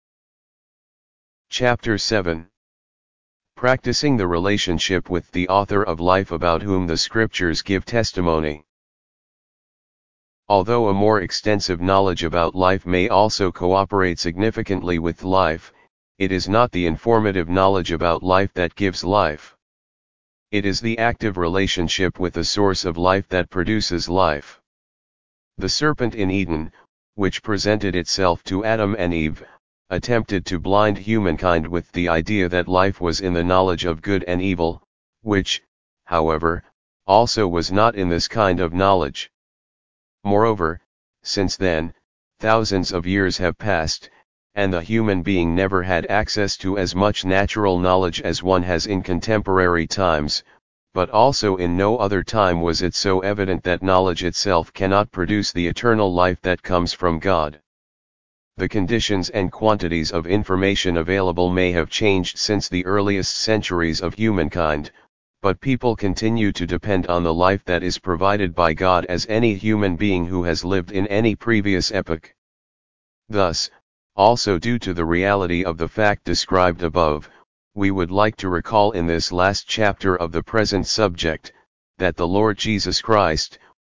Chapter 7. Practicing the relationship with the author of life about whom the Scriptures give testimony. Although a more extensive knowledge about life may also cooperate significantly with life, it is not the informative knowledge about life that gives life. It is the active relationship with the source of life that produces life. The serpent in Eden, which presented itself to Adam and Eve, attempted to blind humankind with the idea that life was in the knowledge of good and evil, which, however, also was not in this kind of knowledge. Moreover, since then, thousands of years have passed, and the human being never had access to as much natural knowledge as one has in contemporary times, but also in no other time was it so evident that knowledge itself cannot produce the eternal life that comes from God. The conditions and quantities of information available may have changed since the earliest centuries of humankind, but people continue to depend on the life that is provided by God as any human being who has lived in any previous epoch. Thus, also due to the reality of the fact described above, we would like to recall in this last chapter of the present subject, that the Lord Jesus Christ,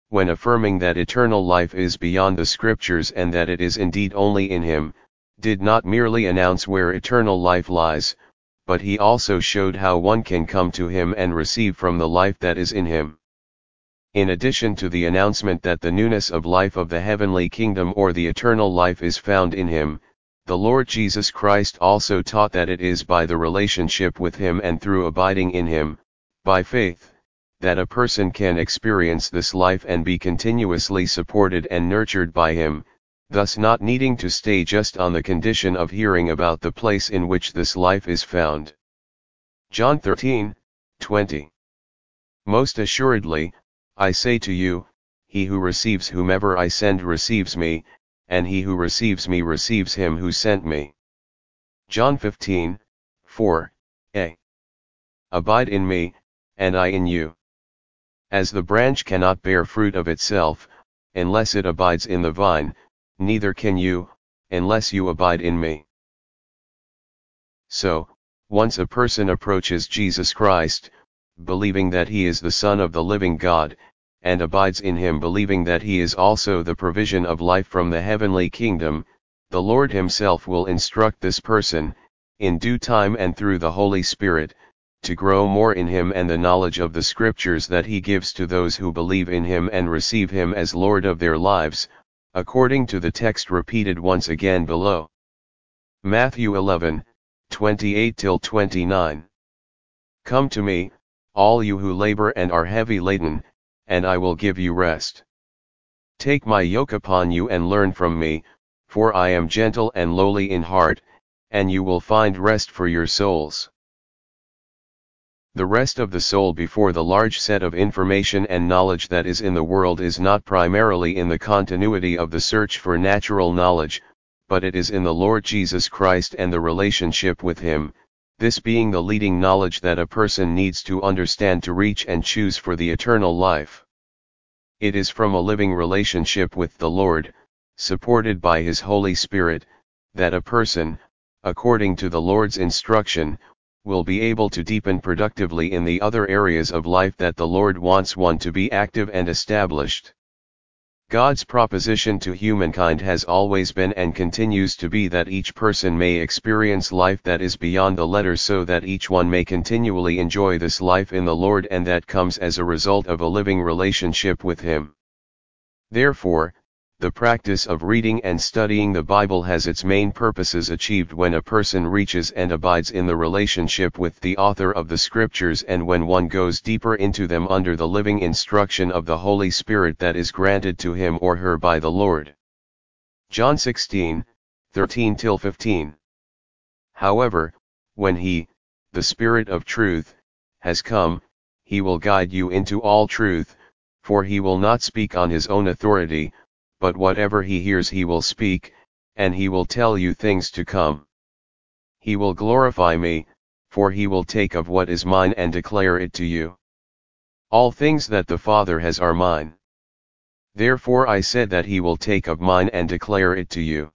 when affirming that eternal life is beyond the scriptures and that it is indeed only in him, did not merely announce where eternal life lies, but he also showed how one can come to him and receive from the life that is in him. In addition to the announcement that the newness of life of the heavenly kingdom or the eternal life is found in him, the Lord Jesus Christ also taught that it is by the relationship with him and through abiding in him, by faith, that a person can experience this life and be continuously supported and nurtured by him, thus not needing to stay just on the condition of hearing about the place in which this life is found. John 13:20. Most assuredly, I say to you, he who receives whomever I send receives me, and he who receives me receives him who sent me. John 15:4a. Abide in me, and I in you. As the branch cannot bear fruit of itself, unless it abides in the vine, neither can you, unless you abide in me. So, once a person approaches Jesus Christ, believing that he is the Son of the living God, and abides in him believing that he is also the provision of life from the heavenly kingdom, the Lord himself will instruct this person, in due time and through the Holy Spirit, to grow more in him and the knowledge of the scriptures that he gives to those who believe in him and receive him as Lord of their lives, according to the text repeated once again below. Matthew 11:28-29. Come to me, all you who labor and are heavy laden, and I will give you rest. Take my yoke upon you and learn from me, for I am gentle and lowly in heart, and you will find rest for your souls. The rest of the soul before the large set of information and knowledge that is in the world is not primarily in the continuity of the search for natural knowledge, but it is in the Lord Jesus Christ and the relationship with him, this being the leading knowledge that a person needs to understand to reach and choose for the eternal life. It is from a living relationship with the Lord, supported by his Holy Spirit, that a person, according to the Lord's instruction, will be able to deepen productively in the other areas of life that the Lord wants one to be active and established. God's proposition to humankind has always been and continues to be that each person may experience life that is beyond the letter so that each one may continually enjoy this life in the Lord, and that comes as a result of a living relationship with him. Therefore, the practice of reading and studying the Bible has its main purposes achieved when a person reaches and abides in the relationship with the author of the Scriptures, and when one goes deeper into them under the living instruction of the Holy Spirit that is granted to him or her by the Lord. John 16:13-15. However, when he, the Spirit of truth, has come, he will guide you into all truth, for he will not speak on his own authority, but whatever he hears he will speak, and he will tell you things to come. He will glorify me, for he will take of what is mine and declare it to you. All things that the Father has are mine. Therefore I said that he will take of mine and declare it to you.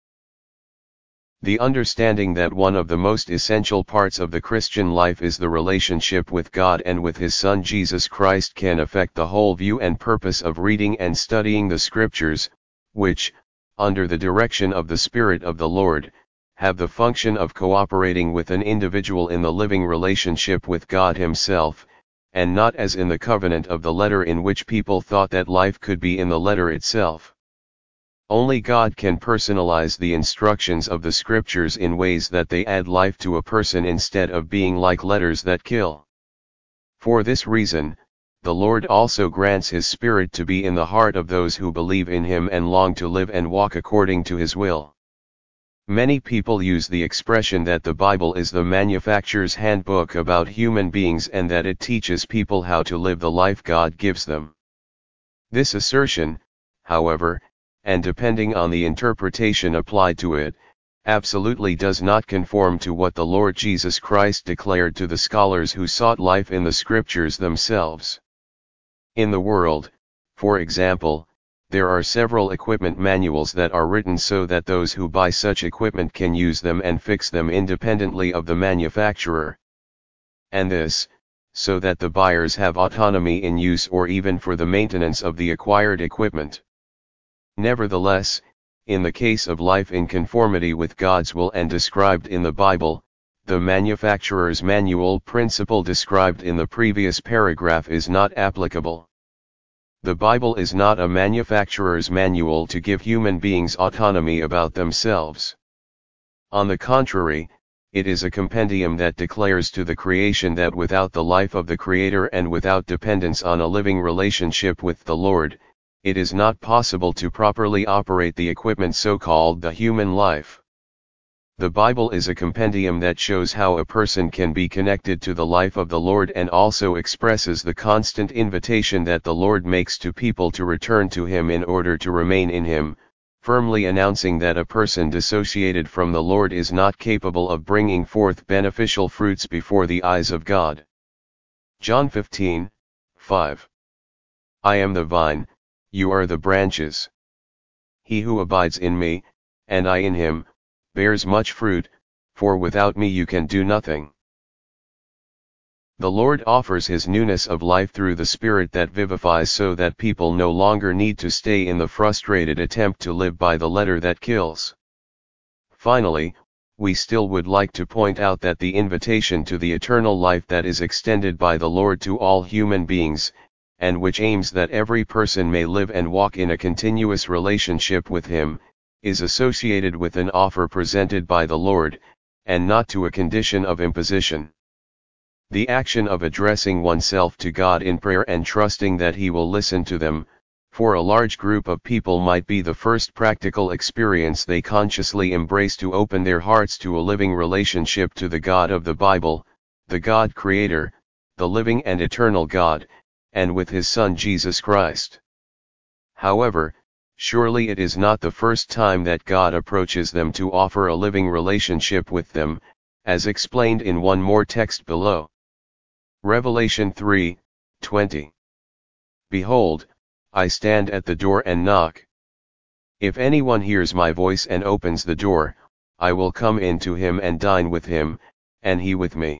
The understanding that one of the most essential parts of the Christian life is the relationship with God and with his Son Jesus Christ can affect the whole view and purpose of reading and studying the Scriptures, which, under the direction of the Spirit of the Lord, have the function of cooperating with an individual in the living relationship with God himself, and not as in the covenant of the letter in which people thought that life could be in the letter itself. Only God can personalize the instructions of the Scriptures in ways that they add life to a person instead of being like letters that kill. For this reason, the Lord also grants his Spirit to be in the heart of those who believe in him and long to live and walk according to his will. Many people use the expression that the Bible is the manufacturer's handbook about human beings and that it teaches people how to live the life God gives them. This assertion, however, and depending on the interpretation applied to it, absolutely does not conform to what the Lord Jesus Christ declared to the scholars who sought life in the Scriptures themselves. In the world, for example, there are several equipment manuals that are written so that those who buy such equipment can use them and fix them independently of the manufacturer. And this, so that the buyers have autonomy in use or even for the maintenance of the acquired equipment. Nevertheless, in the case of life in conformity with God's will and described in the Bible, the manufacturer's manual principle described in the previous paragraph is not applicable. The Bible is not a manufacturer's manual to give human beings autonomy about themselves. On the contrary, it is a compendium that declares to the creation that without the life of the Creator and without dependence on a living relationship with the Lord, it is not possible to properly operate the equipment so-called the human life. The Bible is a compendium that shows how a person can be connected to the life of the Lord and also expresses the constant invitation that the Lord makes to people to return to Him in order to remain in Him, firmly announcing that a person dissociated from the Lord is not capable of bringing forth beneficial fruits before the eyes of God. John 15:5. I am the vine, you are the branches. He who abides in me, and I in him, bears much fruit, for without me you can do nothing. The Lord offers His newness of life through the Spirit that vivifies so that people no longer need to stay in the frustrated attempt to live by the letter that kills. Finally, we still would like to point out that the invitation to the eternal life that is extended by the Lord to all human beings, and which aims that every person may live and walk in a continuous relationship with Him, is associated with an offer presented by the Lord, and not to a condition of imposition. The action of addressing oneself to God in prayer and trusting that He will listen to them, for a large group of people might be the first practical experience they consciously embrace to open their hearts to a living relationship to the God of the Bible, the God Creator, the living and eternal God, and with His Son Jesus Christ. However, surely it is not the first time that God approaches them to offer a living relationship with them, as explained in one more text below. Revelation 3:20. Behold, I stand at the door and knock. If anyone hears my voice and opens the door, I will come in to him and dine with him, and he with me.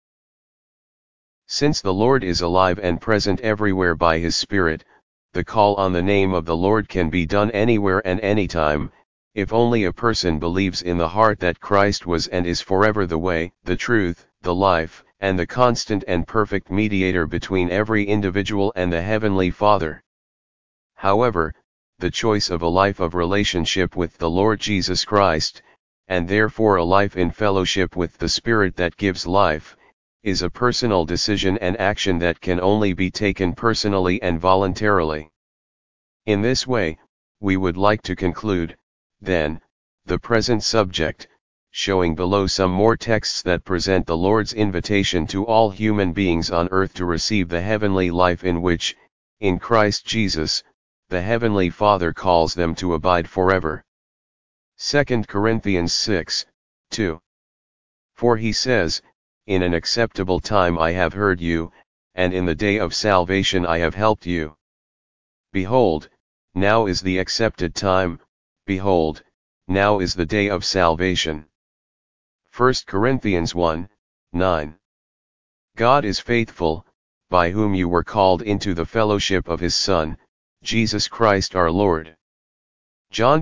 Since the Lord is alive and present everywhere by His Spirit, the call on the name of the Lord can be done anywhere and anytime, if only a person believes in the heart that Christ was and is forever the way, the truth, the life, and the constant and perfect mediator between every individual and the Heavenly Father. However, the choice of a life of relationship with the Lord Jesus Christ, and therefore a life in fellowship with the Spirit that gives life, is a personal decision and action that can only be taken personally and voluntarily. In this way, we would like to conclude, then, the present subject, showing below some more texts that present the Lord's invitation to all human beings on earth to receive the heavenly life in which, in Christ Jesus, the Heavenly Father calls them to abide forever. 2 Corinthians 6:2. For He says, in an acceptable time I have heard you, and in the day of salvation I have helped you. Behold, now is the accepted time, behold, now is the day of salvation. 1 Corinthians 1:9. God is faithful, by whom you were called into the fellowship of His Son, Jesus Christ our Lord. John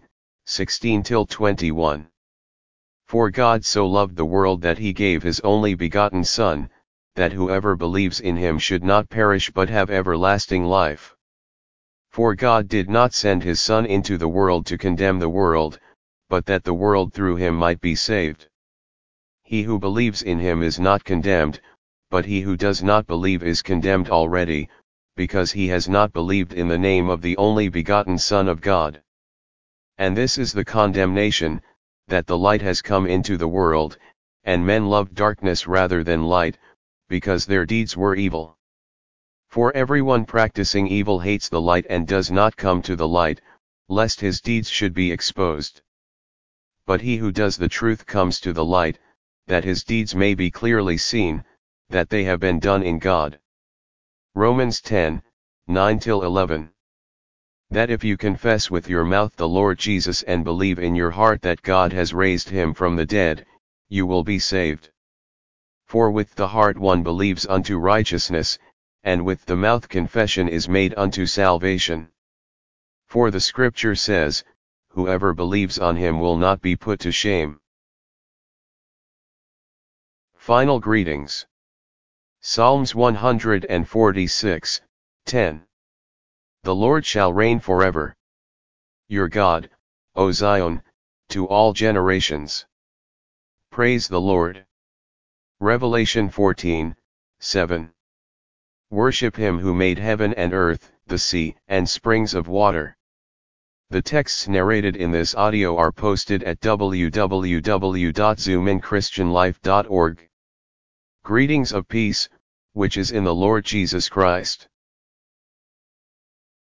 3:16-21. For God so loved the world that He gave His only begotten Son, that whoever believes in Him should not perish but have everlasting life. For God did not send His Son into the world to condemn the world, but that the world through Him might be saved. He who believes in Him is not condemned, but he who does not believe is condemned already, because he has not believed in the name of the only begotten Son of God. And this is the condemnation, that the light has come into the world, and men loved darkness rather than light, because their deeds were evil. For everyone practicing evil hates the light and does not come to the light, lest his deeds should be exposed. But he who does the truth comes to the light, that his deeds may be clearly seen, that they have been done in God. Romans 10:9-11. That if you confess with your mouth the Lord Jesus and believe in your heart that God has raised Him from the dead, you will be saved. For with the heart one believes unto righteousness, and with the mouth confession is made unto salvation. For the scripture says, whoever believes on him will not be put to shame. Final greetings. Psalms 146, 10. The Lord shall reign forever. Your God, O Zion, to all generations. Praise the Lord. Revelation 14, 7. Worship him who made heaven and earth, the sea, and springs of water. The texts narrated in this audio are posted at www.zoominchristianlife.org. Greetings of peace, which is in the Lord Jesus Christ.